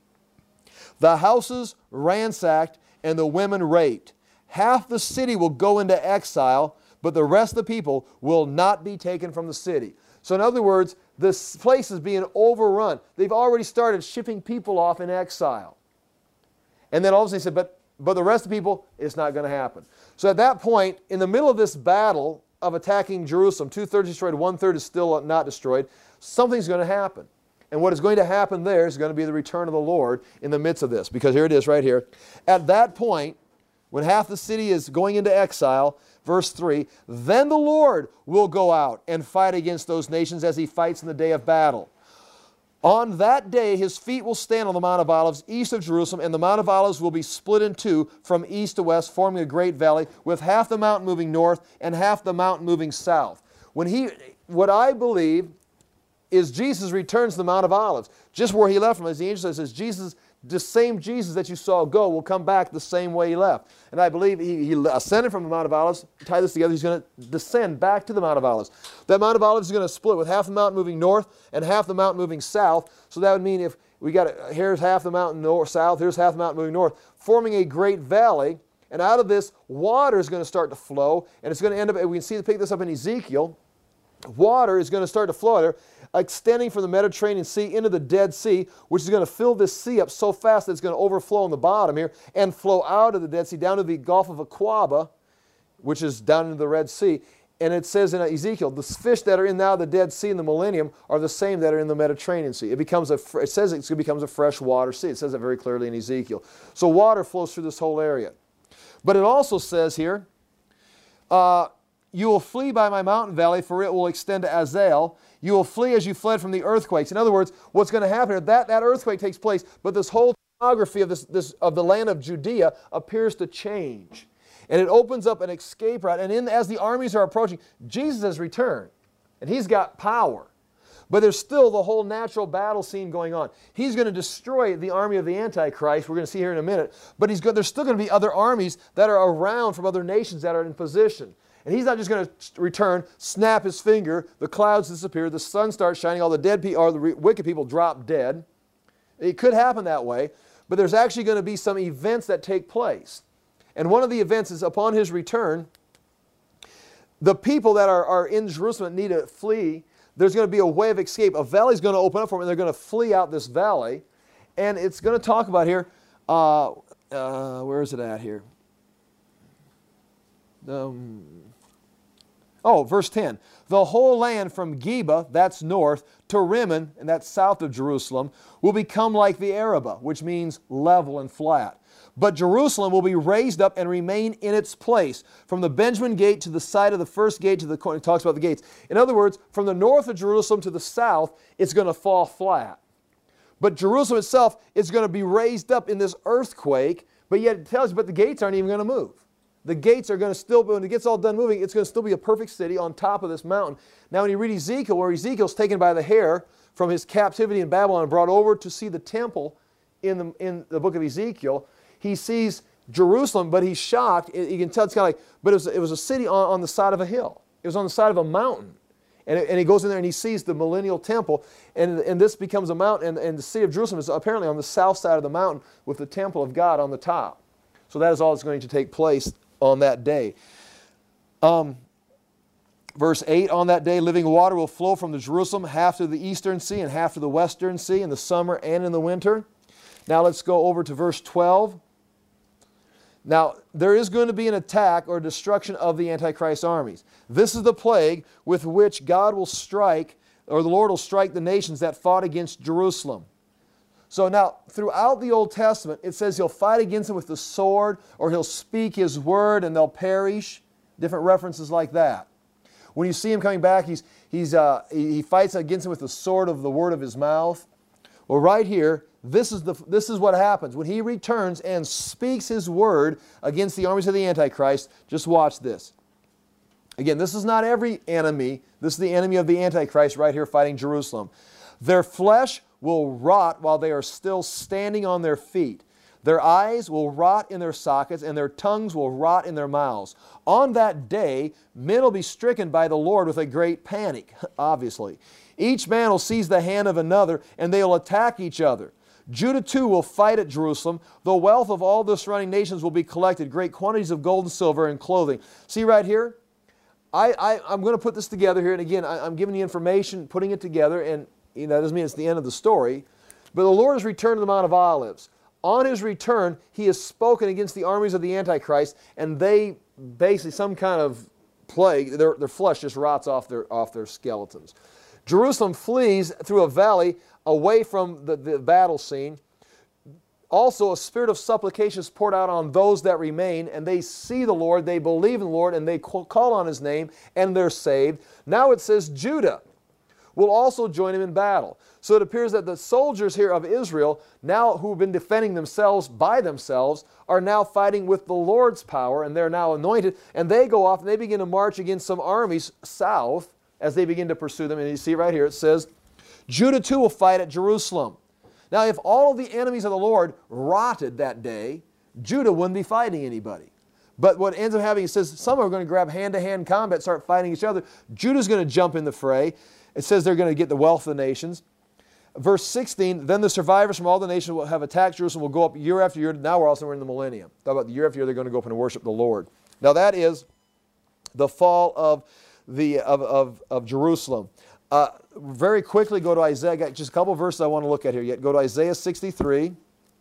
The houses ransacked and the women raped. Half the city will go into exile, but the rest of the people will not be taken from the city. So in other words, this place is being overrun. They've already started shipping people off in exile. And then all of a sudden he said, but the rest of the people, it's not going to happen. So at that point, in the middle of this battle of attacking Jerusalem, 2/3 destroyed, 1/3 is still not destroyed, something's going to happen. And what is going to happen there is going to be the return of the Lord in the midst of this. Because here it is right here. At that point, when half the city is going into exile, verse 3, then the Lord will go out and fight against those nations as he fights in the day of battle. On that day, his feet will stand on the Mount of Olives east of Jerusalem, and the Mount of Olives will be split in two from east to west, forming a great valley, with half the mountain moving north and half the mountain moving south. What I believe is Jesus returns to the Mount of Olives, just where he left from, as the angel says, Jesus, the same Jesus that you saw go will come back the same way he left. And I believe he ascended from the Mount of Olives. Tie this together, he's going to descend back to the Mount of Olives. That Mount of Olives is going to split with half the mountain moving north and half the mountain moving south. So that would mean if we got here's half the mountain north, south, here's half the mountain moving north, forming a great valley. And out of this, water is going to start to flow, and it's going to end up, we can pick this up in Ezekiel. Water is going to start to flow there, extending from the Mediterranean Sea into the Dead Sea, which is going to fill this sea up so fast that it's going to overflow on the bottom here and flow out of the Dead Sea down to the Gulf of Aqaba, which is down into the Red Sea. And it says in Ezekiel, the fish that are in now the Dead Sea in the millennium are the same that are in the Mediterranean Sea. It says it becomes a freshwater sea. It says that very clearly in Ezekiel. So water flows through this whole area. But it also says here, you will flee by my mountain valley, for it will extend to Azel. You will flee as you fled from the earthquakes. In other words, what's going to happen is that earthquake takes place, but this whole topography of the land of Judea appears to change. And it opens up an escape route. And as the armies are approaching, Jesus has returned, and he's got power. But there's still the whole natural battle scene going on. He's going to destroy the army of the Antichrist. We're going to see here in a minute. But there's still going to be other armies that are around from other nations that are in position. And he's not just going to return, snap his finger, the clouds disappear, the sun starts shining, all the dead people, or the wicked people drop dead. It could happen that way, but there's actually going to be some events that take place. And one of the events is upon his return, the people that are in Jerusalem need to flee. There's going to be a way of escape. A valley is going to open up for them, and they're going to flee out this valley. And it's going to talk about here, where is it at here? Oh, verse 10. The whole land from Geba, that's north, to Rimmon, and that's south of Jerusalem, will become like the Arabah, which means level and flat. But Jerusalem will be raised up and remain in its place, from the Benjamin gate to the side of the first gate to the corner. It talks about the gates. In other words, from the north of Jerusalem to the south, it's going to fall flat. But Jerusalem itself is going to be raised up in this earthquake, but yet it tells you, but the gates aren't even going to move. The gates are going to still, when it gets all done moving, it's going to still be a perfect city on top of this mountain. Now when you read Ezekiel, where Ezekiel's taken by the hair from his captivity in Babylon and brought over to see the temple in the book of Ezekiel, he sees Jerusalem, but he's shocked. You can tell it's kind of like, but it was a city on the side of a hill. It was on the side of a mountain. And he goes in there and he sees the millennial temple, and this becomes a mountain, and the city of Jerusalem is apparently on the south side of the mountain with the temple of God on the top. So that is all that's going to take place on that day. Verse 8, on that day living water will flow from the Jerusalem, half to the eastern sea and half to the western sea in the summer and in the winter. Now let's go over to verse 12. Now, there is going to be an attack or destruction of the Antichrist armies. This is the plague with which God will strike, or the Lord will strike the nations that fought against Jerusalem. So now, throughout the Old Testament, it says He'll fight against them with the sword, or He'll speak His word and they'll perish. Different references like that. When you see Him coming back, He fights against them with the sword of the word of His mouth. Well, right here, this is what happens. When He returns and speaks His word against the armies of the Antichrist, just watch this. Again, this is not every enemy. This is the enemy of the Antichrist right here fighting Jerusalem. Their flesh will rot while they are still standing on their feet. Their eyes will rot in their sockets, and their tongues will rot in their mouths. On that day, men will be stricken by the Lord with a great panic, obviously. Each man will seize the hand of another, and they will attack each other. Judah too will fight at Jerusalem. The wealth of all the surrounding nations will be collected, great quantities of gold and silver and clothing. See right here? I'm going to put this together here, and again, I'm giving you information, putting it together, and that doesn't mean it's the end of the story. But the Lord has returned to the Mount of Olives. On His return, He has spoken against the armies of the Antichrist, and they basically, some kind of plague, their flesh just rots off their skeletons. Jerusalem flees through a valley away from the battle scene. Also, a spirit of supplication is poured out on those that remain, and they see the Lord, they believe in the Lord, and they call on His name, and they're saved. Now it says Judah will also join Him in battle. So it appears that the soldiers here of Israel, now who have been defending themselves by themselves, are now fighting with the Lord's power, and they're now anointed, and they go off and they begin to march against some armies south as they begin to pursue them. And you see right here, it says, Judah too will fight at Jerusalem. Now, if all of the enemies of the Lord rotted that day, Judah wouldn't be fighting anybody. But what ends up happening, it says some are going to grab hand-to-hand combat, start fighting each other. Judah's going to jump in the fray. It says they're going to get the wealth of the nations. Verse 16, then the survivors from all the nations will have attacked Jerusalem, will go up year after year. Now we're in the millennium. Talk about the year after year they're going to go up and worship the Lord. Now that is the fall of Jerusalem. Very quickly go to Isaiah. I got just a couple of verses I want to look at here yet. Go to Isaiah 63.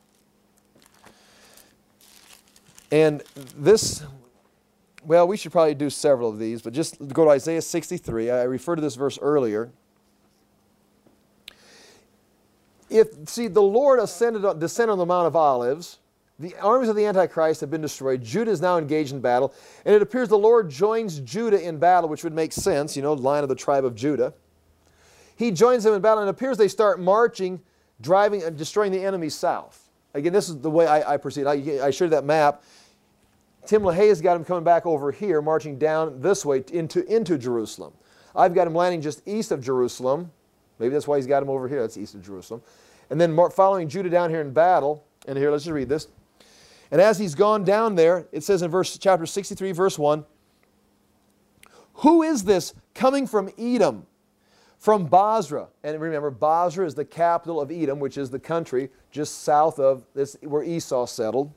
And this, well, we should probably do several of these, but just go to Isaiah 63. I referred to this verse earlier. See, the Lord descended on the Mount of Olives. The armies of the Antichrist have been destroyed. Judah is now engaged in battle. And it appears the Lord joins Judah in battle, which would make sense, line of the tribe of Judah. He joins them in battle, and it appears they start marching, driving, and destroying the enemy south. Again, this is the way I proceed. I showed you that map. Tim LaHaye has got him coming back over here, marching down this way into Jerusalem. I've got him landing just east of Jerusalem. Maybe that's why he's got him over here. That's east of Jerusalem. And then following Judah down here in battle. And here, let's just read this. And as he's gone down there, it says in chapter 63, verse 1, who is this coming from Edom, from Basra? And remember, Basra is the capital of Edom, which is the country just south of this, where Esau settled.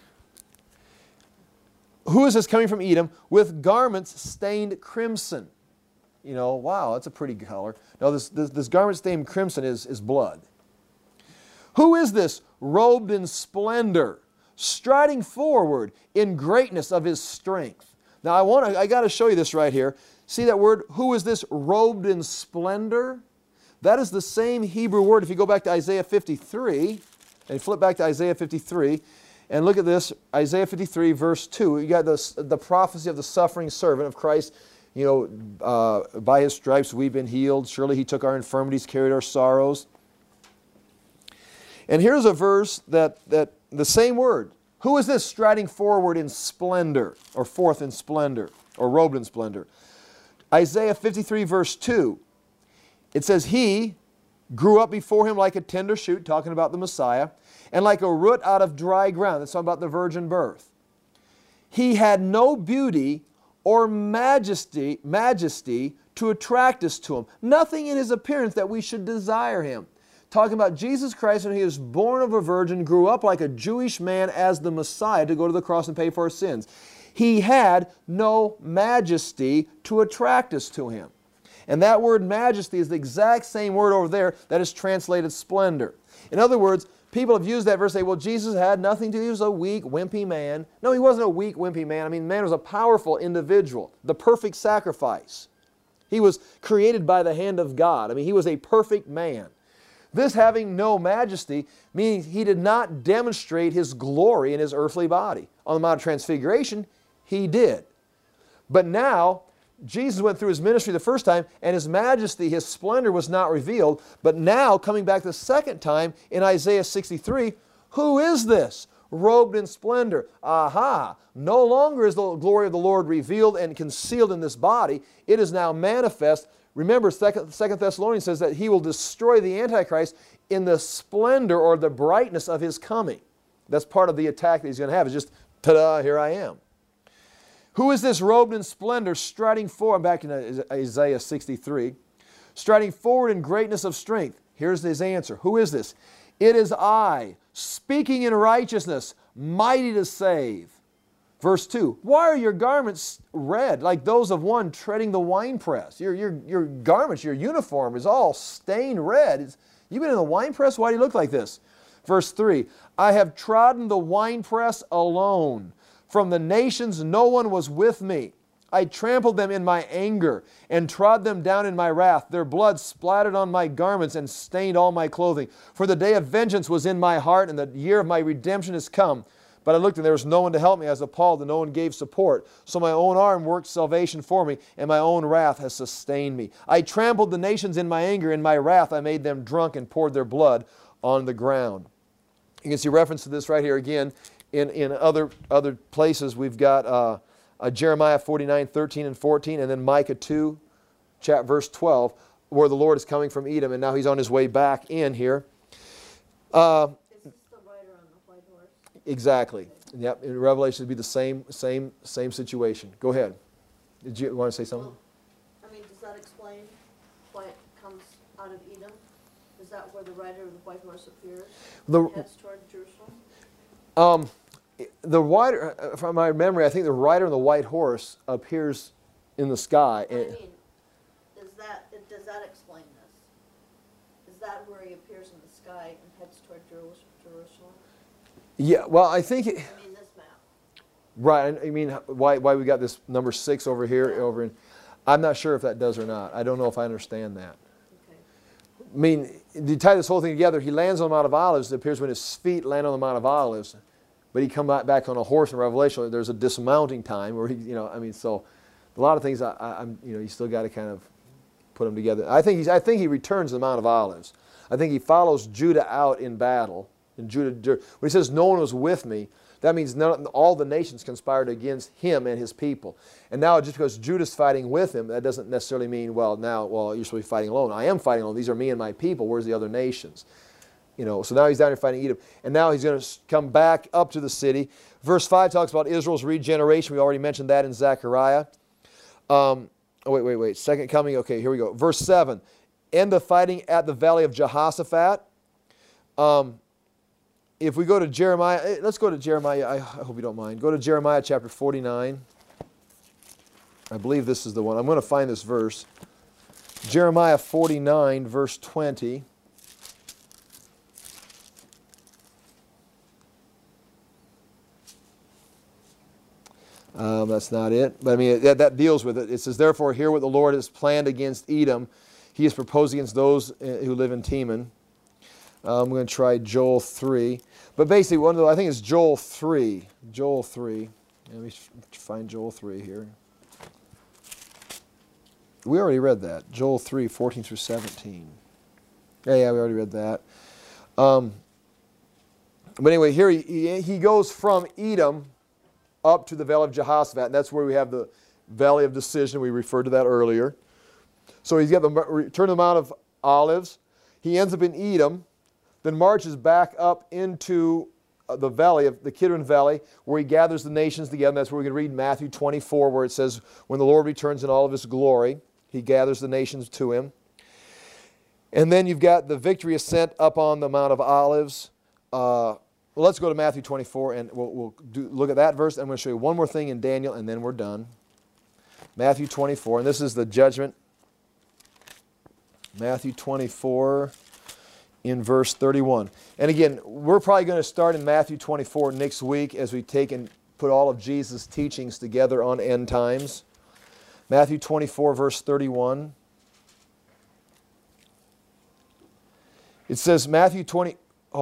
Who is this coming from Edom with garments stained crimson? Wow, that's a pretty color. No, this garment stained crimson is blood. Who is this robed in splendor, striding forward in greatness of his strength? Now I got to show you this right here. See that word? Who is this robed in splendor? That is the same Hebrew word. If you go back to Isaiah 53, and flip back to Isaiah 53, and look at this, Isaiah 53, verse 2. You got the prophecy of the suffering servant of Christ. By His stripes we've been healed. Surely He took our infirmities, carried our sorrows. And here's a verse that the same word. Who is this striding forward in splendor, or forth in splendor, or robed in splendor? Isaiah 53, verse 2. It says, He grew up before Him like a tender shoot, talking about the Messiah, and like a root out of dry ground. That's talking about the virgin birth. He had no beauty or majesty to attract us to Him. Nothing in His appearance that we should desire Him. Talking about Jesus Christ when He was born of a virgin, grew up like a Jewish man as the Messiah to go to the cross and pay for our sins. He had no majesty to attract us to Him. And that word majesty is the exact same word over there that is translated splendor. In other words, people have used that verse and say, well, Jesus had nothing to do. He was a weak, wimpy man. No, He wasn't a weak, wimpy man. I mean, man was a powerful individual, the perfect sacrifice. He was created by the hand of God. I mean, He was a perfect man. This having no majesty means He did not demonstrate His glory in His earthly body. On the Mount of Transfiguration, He did. But now, Jesus went through His ministry the first time, and His majesty, His splendor was not revealed. But now, coming back the second time in Isaiah 63, who is this? Robed in splendor. Aha! No longer is the glory of the Lord revealed and concealed in this body. It is now manifest. Remember, 2 Thessalonians says that He will destroy the Antichrist in the splendor or the brightness of His coming. That's part of the attack that He's going to have. It's just, ta-da, here I am. Who is this robed in splendor striding forward? Back in Isaiah 63. Striding forward in greatness of strength. Here's His answer. Who is this? It is I, speaking in righteousness, mighty to save. Verse 2. Why are your garments red, like those of one treading the winepress? Your garments, your uniform is all stained red. You've been in the winepress? Why do you look like this? Verse 3. I have trodden the winepress alone. From the nations no one was with me. I trampled them in my anger and trod them down in my wrath. Their blood splattered on my garments and stained all my clothing. For the day of vengeance was in my heart, and the year of my redemption is come. But I looked, and there was no one to help me. I was appalled, and no one gave support. So my own arm worked salvation for me, and my own wrath has sustained me. I trampled the nations in my anger. In my wrath I made them drunk and poured their blood on the ground. You can see reference to this right here again. In other places, we've got Jeremiah 49, 13 and 14, and then Micah 2, verse 12, where the Lord is coming from Edom, and now He's on His way back in here. Is this the rider on the white horse? Exactly. Yep. In Revelation, it'd be the same situation. Go ahead. Did you want to say something? Well, I mean, does that explain why it comes out of Edom? Is that where the rider of the white horse appears? Heads toward Jerusalem? The rider, from my memory, I think the rider on the white horse appears in the sky. I mean, does that explain this? Is that where He appears in the sky and heads toward Jerusalem? Yeah, well, I think I mean, this map. Right, I mean, why we got this number 6 over here, over in, I'm not sure if that does or not. I don't know if I understand that. Okay. I mean, you tie this whole thing together, He lands on the Mount of Olives. It appears when His feet land on the Mount of Olives. But He come back on a horse in Revelation. There's a dismounting time where so a lot of things. You still got to kind of put them together. I think He returns to the Mount of Olives. I think He follows Judah out in battle. And when He says no one was with me, that means all the nations conspired against Him and His people. And now just because Judah's fighting with Him, that doesn't necessarily mean you're supposed to be fighting alone. I am fighting alone. These are me and my people. Where's the other nations? So now He's down here fighting Edom. And now He's going to come back up to the city. Verse 5 talks about Israel's regeneration. We already mentioned that in Zechariah. Wait. Second coming. Okay, here we go. Verse 7. End the fighting at the valley of Jehoshaphat. If we go to Jeremiah, let's go to Jeremiah. I hope you don't mind. Go to Jeremiah chapter 49. I believe this is the one. I'm going to find this verse. Jeremiah 49, verse 20. That's not it. But I mean, that deals with it. It says, therefore, hear what the Lord has planned against Edom. He has proposed against those who live in Teman. I'm going to try Joel 3. But basically, I think it's Joel 3. Joel 3. Let me find Joel 3 here. We already read that. Joel 3, 14 through 17. Yeah, we already read that. But anyway, here he goes from Edom up to the Valley of Jehoshaphat. And that's where we have the Valley of Decision. We referred to that earlier. So he's got the return to the Mount of Olives. He ends up in Edom, then marches back up into the valley of the Kidron Valley, where he gathers the nations together. And that's where we can read Matthew 24, where it says, when the Lord returns in all of his glory, he gathers the nations to him. And then you've got the victory ascent up on the Mount of Olives. Well, let's go to Matthew 24, and we'll look at that verse. I'm going to show you one more thing in Daniel, and then we're done. Matthew 24, and this is the judgment. Matthew 24 in verse 31. And again, we're probably going to start in Matthew 24 next week as we take and put all of Jesus' teachings together on end times. Matthew 24 verse 31. It says Matthew 25,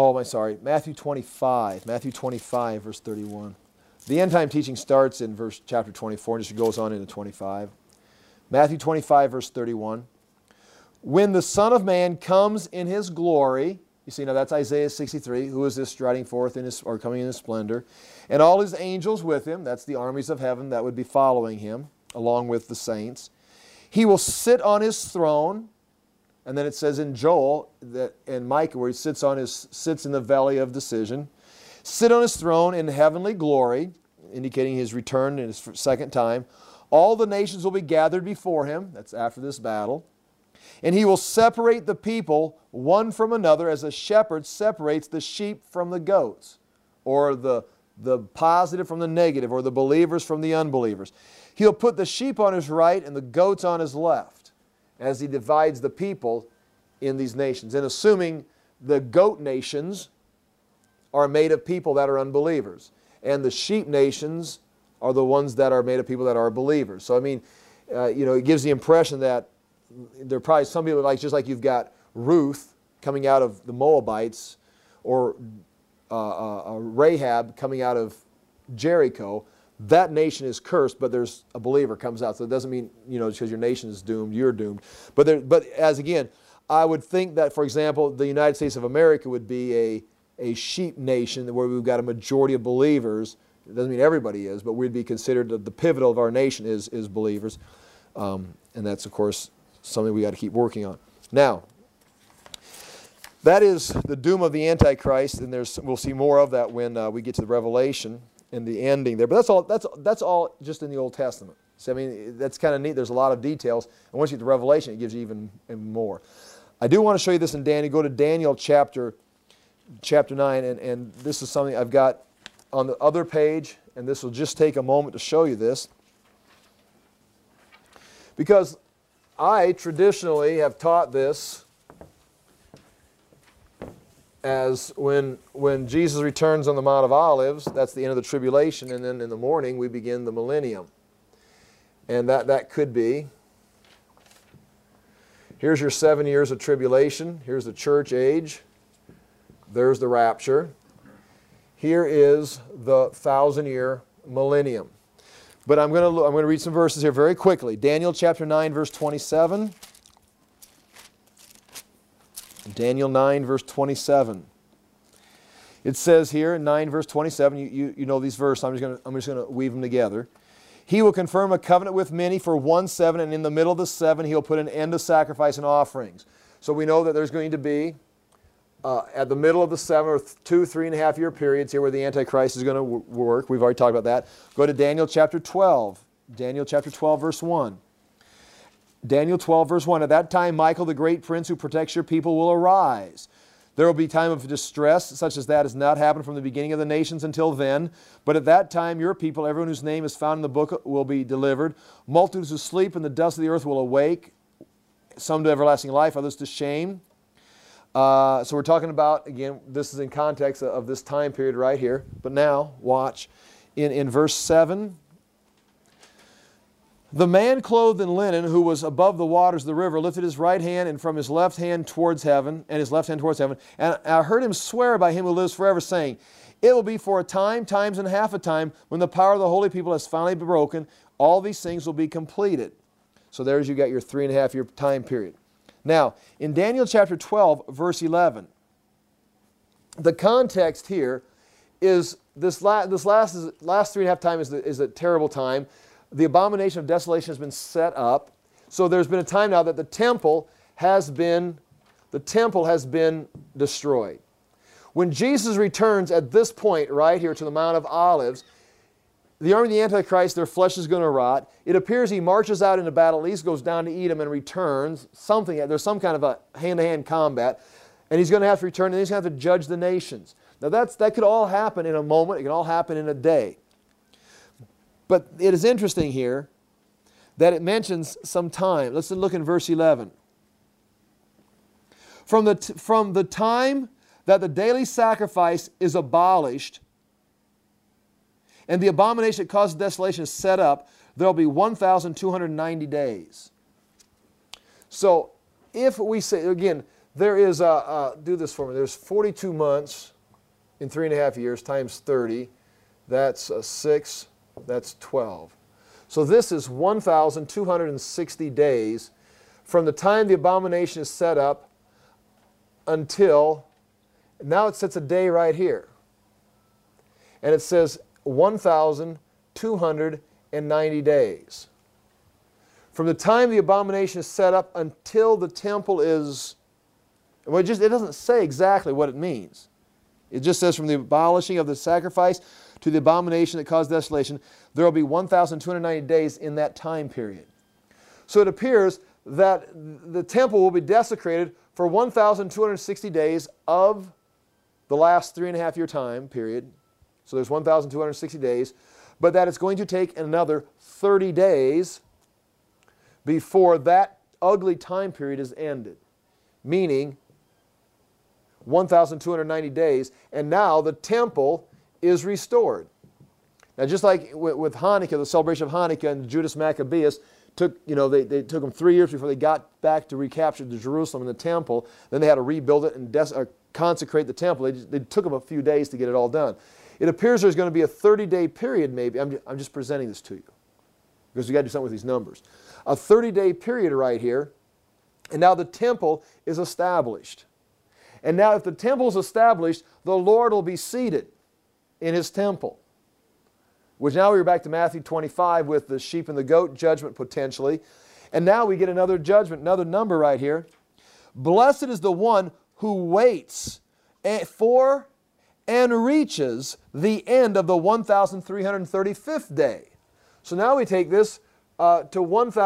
Matthew 25 verse 31. The end time teaching starts in chapter 24 and just goes on into 25. Matthew 25 verse 31. When the Son of Man comes in his glory, you see, now that's Isaiah 63, who is this striding forth or coming in his splendor, and all his angels with him, that's the armies of heaven that would be following him, along with the saints. He will sit on his throne, and then it says in Joel and Micah, where he sits in the valley of decision, sit on his throne in heavenly glory, indicating his return in his second time. All the nations will be gathered before him, that's after this battle. And he will separate the people one from another as a shepherd separates the sheep from the goats, or the positive from the negative, or the believers from the unbelievers. He'll put the sheep on his right and the goats on his left as he divides the people in these nations. And assuming the goat nations are made of people that are unbelievers, and the sheep nations are the ones that are made of people that are believers. So I mean, it gives the impression that there are probably some people, just like you've got Ruth coming out of the Moabites, or Rahab coming out of Jericho. That nation is cursed, but there's a believer comes out. So it doesn't mean, because your nation is doomed, you're doomed. But as again, I would think that, for example, the United States of America would be a sheep nation where we've got a majority of believers. It doesn't mean everybody is, but we'd be considered the pivotal of our nation is believers. And that's, of course, something we got to keep working on. Now, that is the doom of the Antichrist, and we'll see more of that when we get to the Revelation and the ending there. But that's all just in the Old Testament. So I mean, that's kind of neat. There's a lot of details, and once you get to Revelation, it gives you even more. I do want to show you this in Daniel. Go to Daniel chapter 9, and this is something I've got on the other page, and this will just take a moment to show you this, because I traditionally have taught this as when Jesus returns on the Mount of Olives, that's the end of the tribulation, and then in the morning we begin the millennium. And that could be, here's your 7 years of tribulation, here's the church age, there's the rapture, here is the 1,000-year millennium. But I'm going to read some verses here very quickly. Daniel chapter 9, verse 27. Daniel 9, verse 27. It says here in 9, verse 27, you know these verses. I'm just going to weave them together. He will confirm a covenant with many for 1 7, and in the middle of the 7, he'll put an end to sacrifice and offerings. So we know that there's going to be, at the middle of the 7 or 3.5 year periods here where the Antichrist is going to work. We've already talked about that. Go to Daniel chapter 12. Daniel chapter 12, verse 1. Daniel 12, verse 1. At that time, Michael, the great prince who protects your people, will arise. There will be time of distress, such as that has not happened from the beginning of the nations until then. But at that time, your people, everyone whose name is found in the book, will be delivered. Multitudes who sleep in the dust of the earth will awake, some to everlasting life, others to shame. So we're talking about, again, this is in context of this time period right here. But now, watch. In verse 7, The man clothed in linen who was above the waters of the river lifted his right hand and from his left hand towards heaven, and his left hand towards heaven. And I heard him swear by him who lives forever, saying, it will be for a time, times and half a time, when the power of the holy people has finally been broken, all these things will be completed. So there's you got your 3.5-year time period. Now, in Daniel chapter 12, verse 11, the context here is this last 3.5 time is a terrible time. The abomination of desolation has been set up. So there's been a time now that the temple has been destroyed. When Jesus returns at this point right here to the Mount of Olives, the army of the Antichrist, their flesh is going to rot. It appears he marches out into battle, at least goes down to Edom and returns. There's some kind of a hand-to-hand combat. And he's going to have to return and he's going to have to judge the nations. Now that could all happen in a moment. It can all happen in a day. But it is interesting here that it mentions some time. Let's look in verse 11. From the time that the daily sacrifice is abolished and the abomination that causes desolation is set up, there will be 1,290 days. So if we say, again, there is, do this for me, there's 42 months in 3.5 years times 30. That's 6, that's 12. So this is 1,260 days from the time the abomination is set up until, now it sets a day right here. And it says 1,290 days. From the time the abomination is set up until the temple is, well, it doesn't say exactly what it means. It just says from the abolishing of the sacrifice to the abomination that caused desolation, there will be 1,290 days in that time period. So it appears that the temple will be desecrated for 1,260 days of the last 3.5-year time period. So there's 1,260 days, but that it's going to take another 30 days before that ugly time period is ended. Meaning 1,290 days, and now the temple is restored. Now, just like with Hanukkah, the celebration of Hanukkah and Judas Maccabeus took, they took them 3 years before they got back to recapture the Jerusalem and the temple. Then they had to rebuild it and consecrate the temple. They took them a few days to get it all done. It appears there's going to be a 30-day period maybe. I'm just presenting this to you because we've got to do something with these numbers. A 30-day period right here, and now the temple is established. And now if the temple is established, the Lord will be seated in His temple. Which now we're back to Matthew 25 with the sheep and the goat judgment potentially. And now we get another judgment, another number right here. Blessed is the one who waits for and reaches the end of the 1,335th day. So now we take this to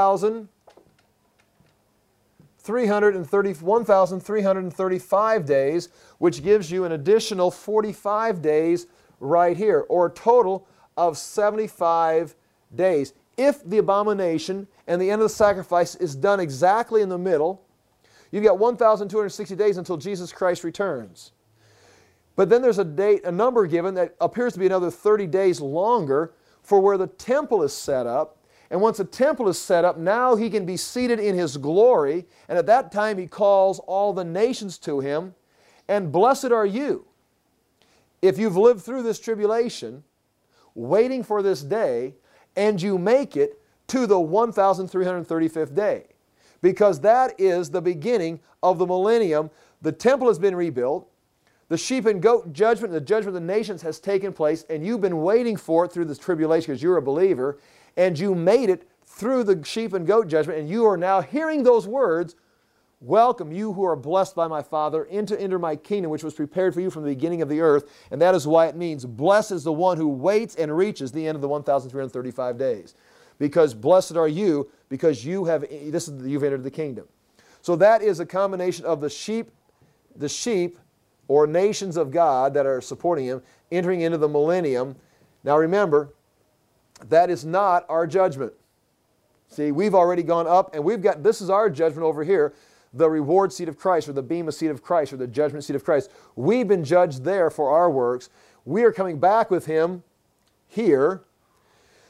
1,335 days, which gives you an additional 45 days right here, or a total of 75 days. If the abomination and the end of the sacrifice is done exactly in the middle, you've got 1,260 days until Jesus Christ returns. But then there's a number given that appears to be another 30 days longer for where the temple is set up. And once the temple is set up, now He can be seated in His glory. And at that time He calls all the nations to Him. And blessed are you if you've lived through this tribulation, waiting for this day, and you make it to the 1,335th day. Because that is the beginning of the millennium. The temple has been rebuilt. The sheep and goat judgment, the judgment of the nations has taken place, and you've been waiting for it through this tribulation because you're a believer, and you made it through the sheep and goat judgment, and you are now hearing those words, welcome you who are blessed by my Father, enter my kingdom, which was prepared for you from the beginning of the earth. And that is why it means, blessed is the one who waits and reaches the end of the 1,335 days. Because blessed are you, because you've entered the kingdom. So that is a combination of the sheep or nations of God that are supporting Him, entering into the millennium. Now remember, that is not our judgment. See, we've already gone up, and this is our judgment over here, the reward seat of Christ, or the bema seat of Christ, or the judgment seat of Christ. We've been judged there for our works. We are coming back with Him here.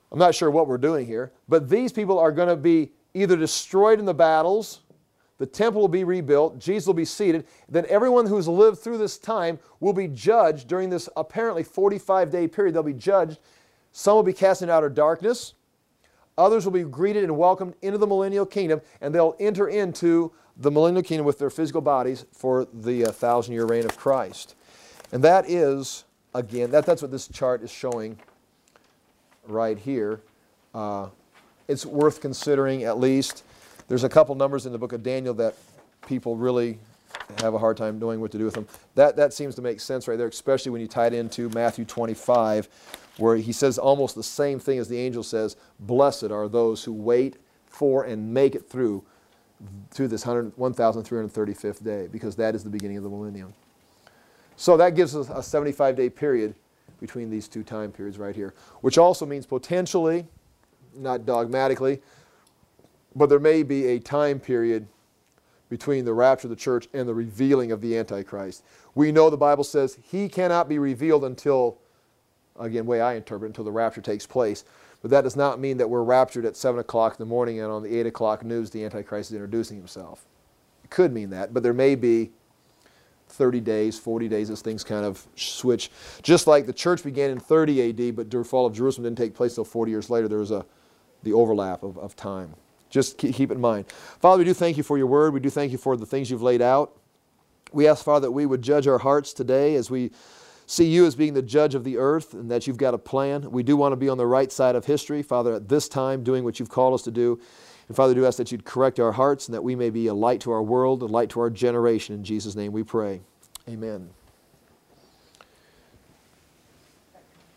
I'm not sure what we're doing here, but these people are going to be either destroyed in the battles, the temple will be rebuilt, Jesus will be seated, then everyone who's lived through this time will be judged during this apparently 45-day period. They'll be judged. Some will be cast into outer darkness. Others will be greeted and welcomed into the millennial kingdom, and they'll enter into the millennial kingdom with their physical bodies for the 1,000-year reign of Christ. And that is, again, that's what this chart is showing right here. It's worth considering at least. There's a couple numbers in the book of Daniel that people really have a hard time knowing what to do with them. That seems to make sense right there, especially when you tie it into Matthew 25, where he says almost the same thing as the angel says, blessed are those who wait for and make it through this 1,335th day, because that is the beginning of the millennium. So that gives us a 75-day period between these two time periods right here, which also means potentially, not dogmatically, but there may be a time period between the rapture of the church and the revealing of the Antichrist. We know the Bible says he cannot be revealed until, again, the way I interpret it, until the rapture takes place. But that does not mean that we're raptured at 7 o'clock in the morning and on the 8 o'clock news the Antichrist is introducing himself. It could mean that, but there may be 30 days, 40 days as things kind of switch. Just like the church began in 30 A.D., but the fall of Jerusalem didn't take place until 40 years later. There was the overlap of time. Just keep it in mind. Father, we do thank you for your word. We do thank you for the things you've laid out. We ask, Father, that we would judge our hearts today as we see you as being the judge of the earth and that you've got a plan. We do want to be on the right side of history, Father, at this time, doing what you've called us to do. And Father, do ask that you'd correct our hearts and that we may be a light to our world, a light to our generation. In Jesus' name we pray. Amen.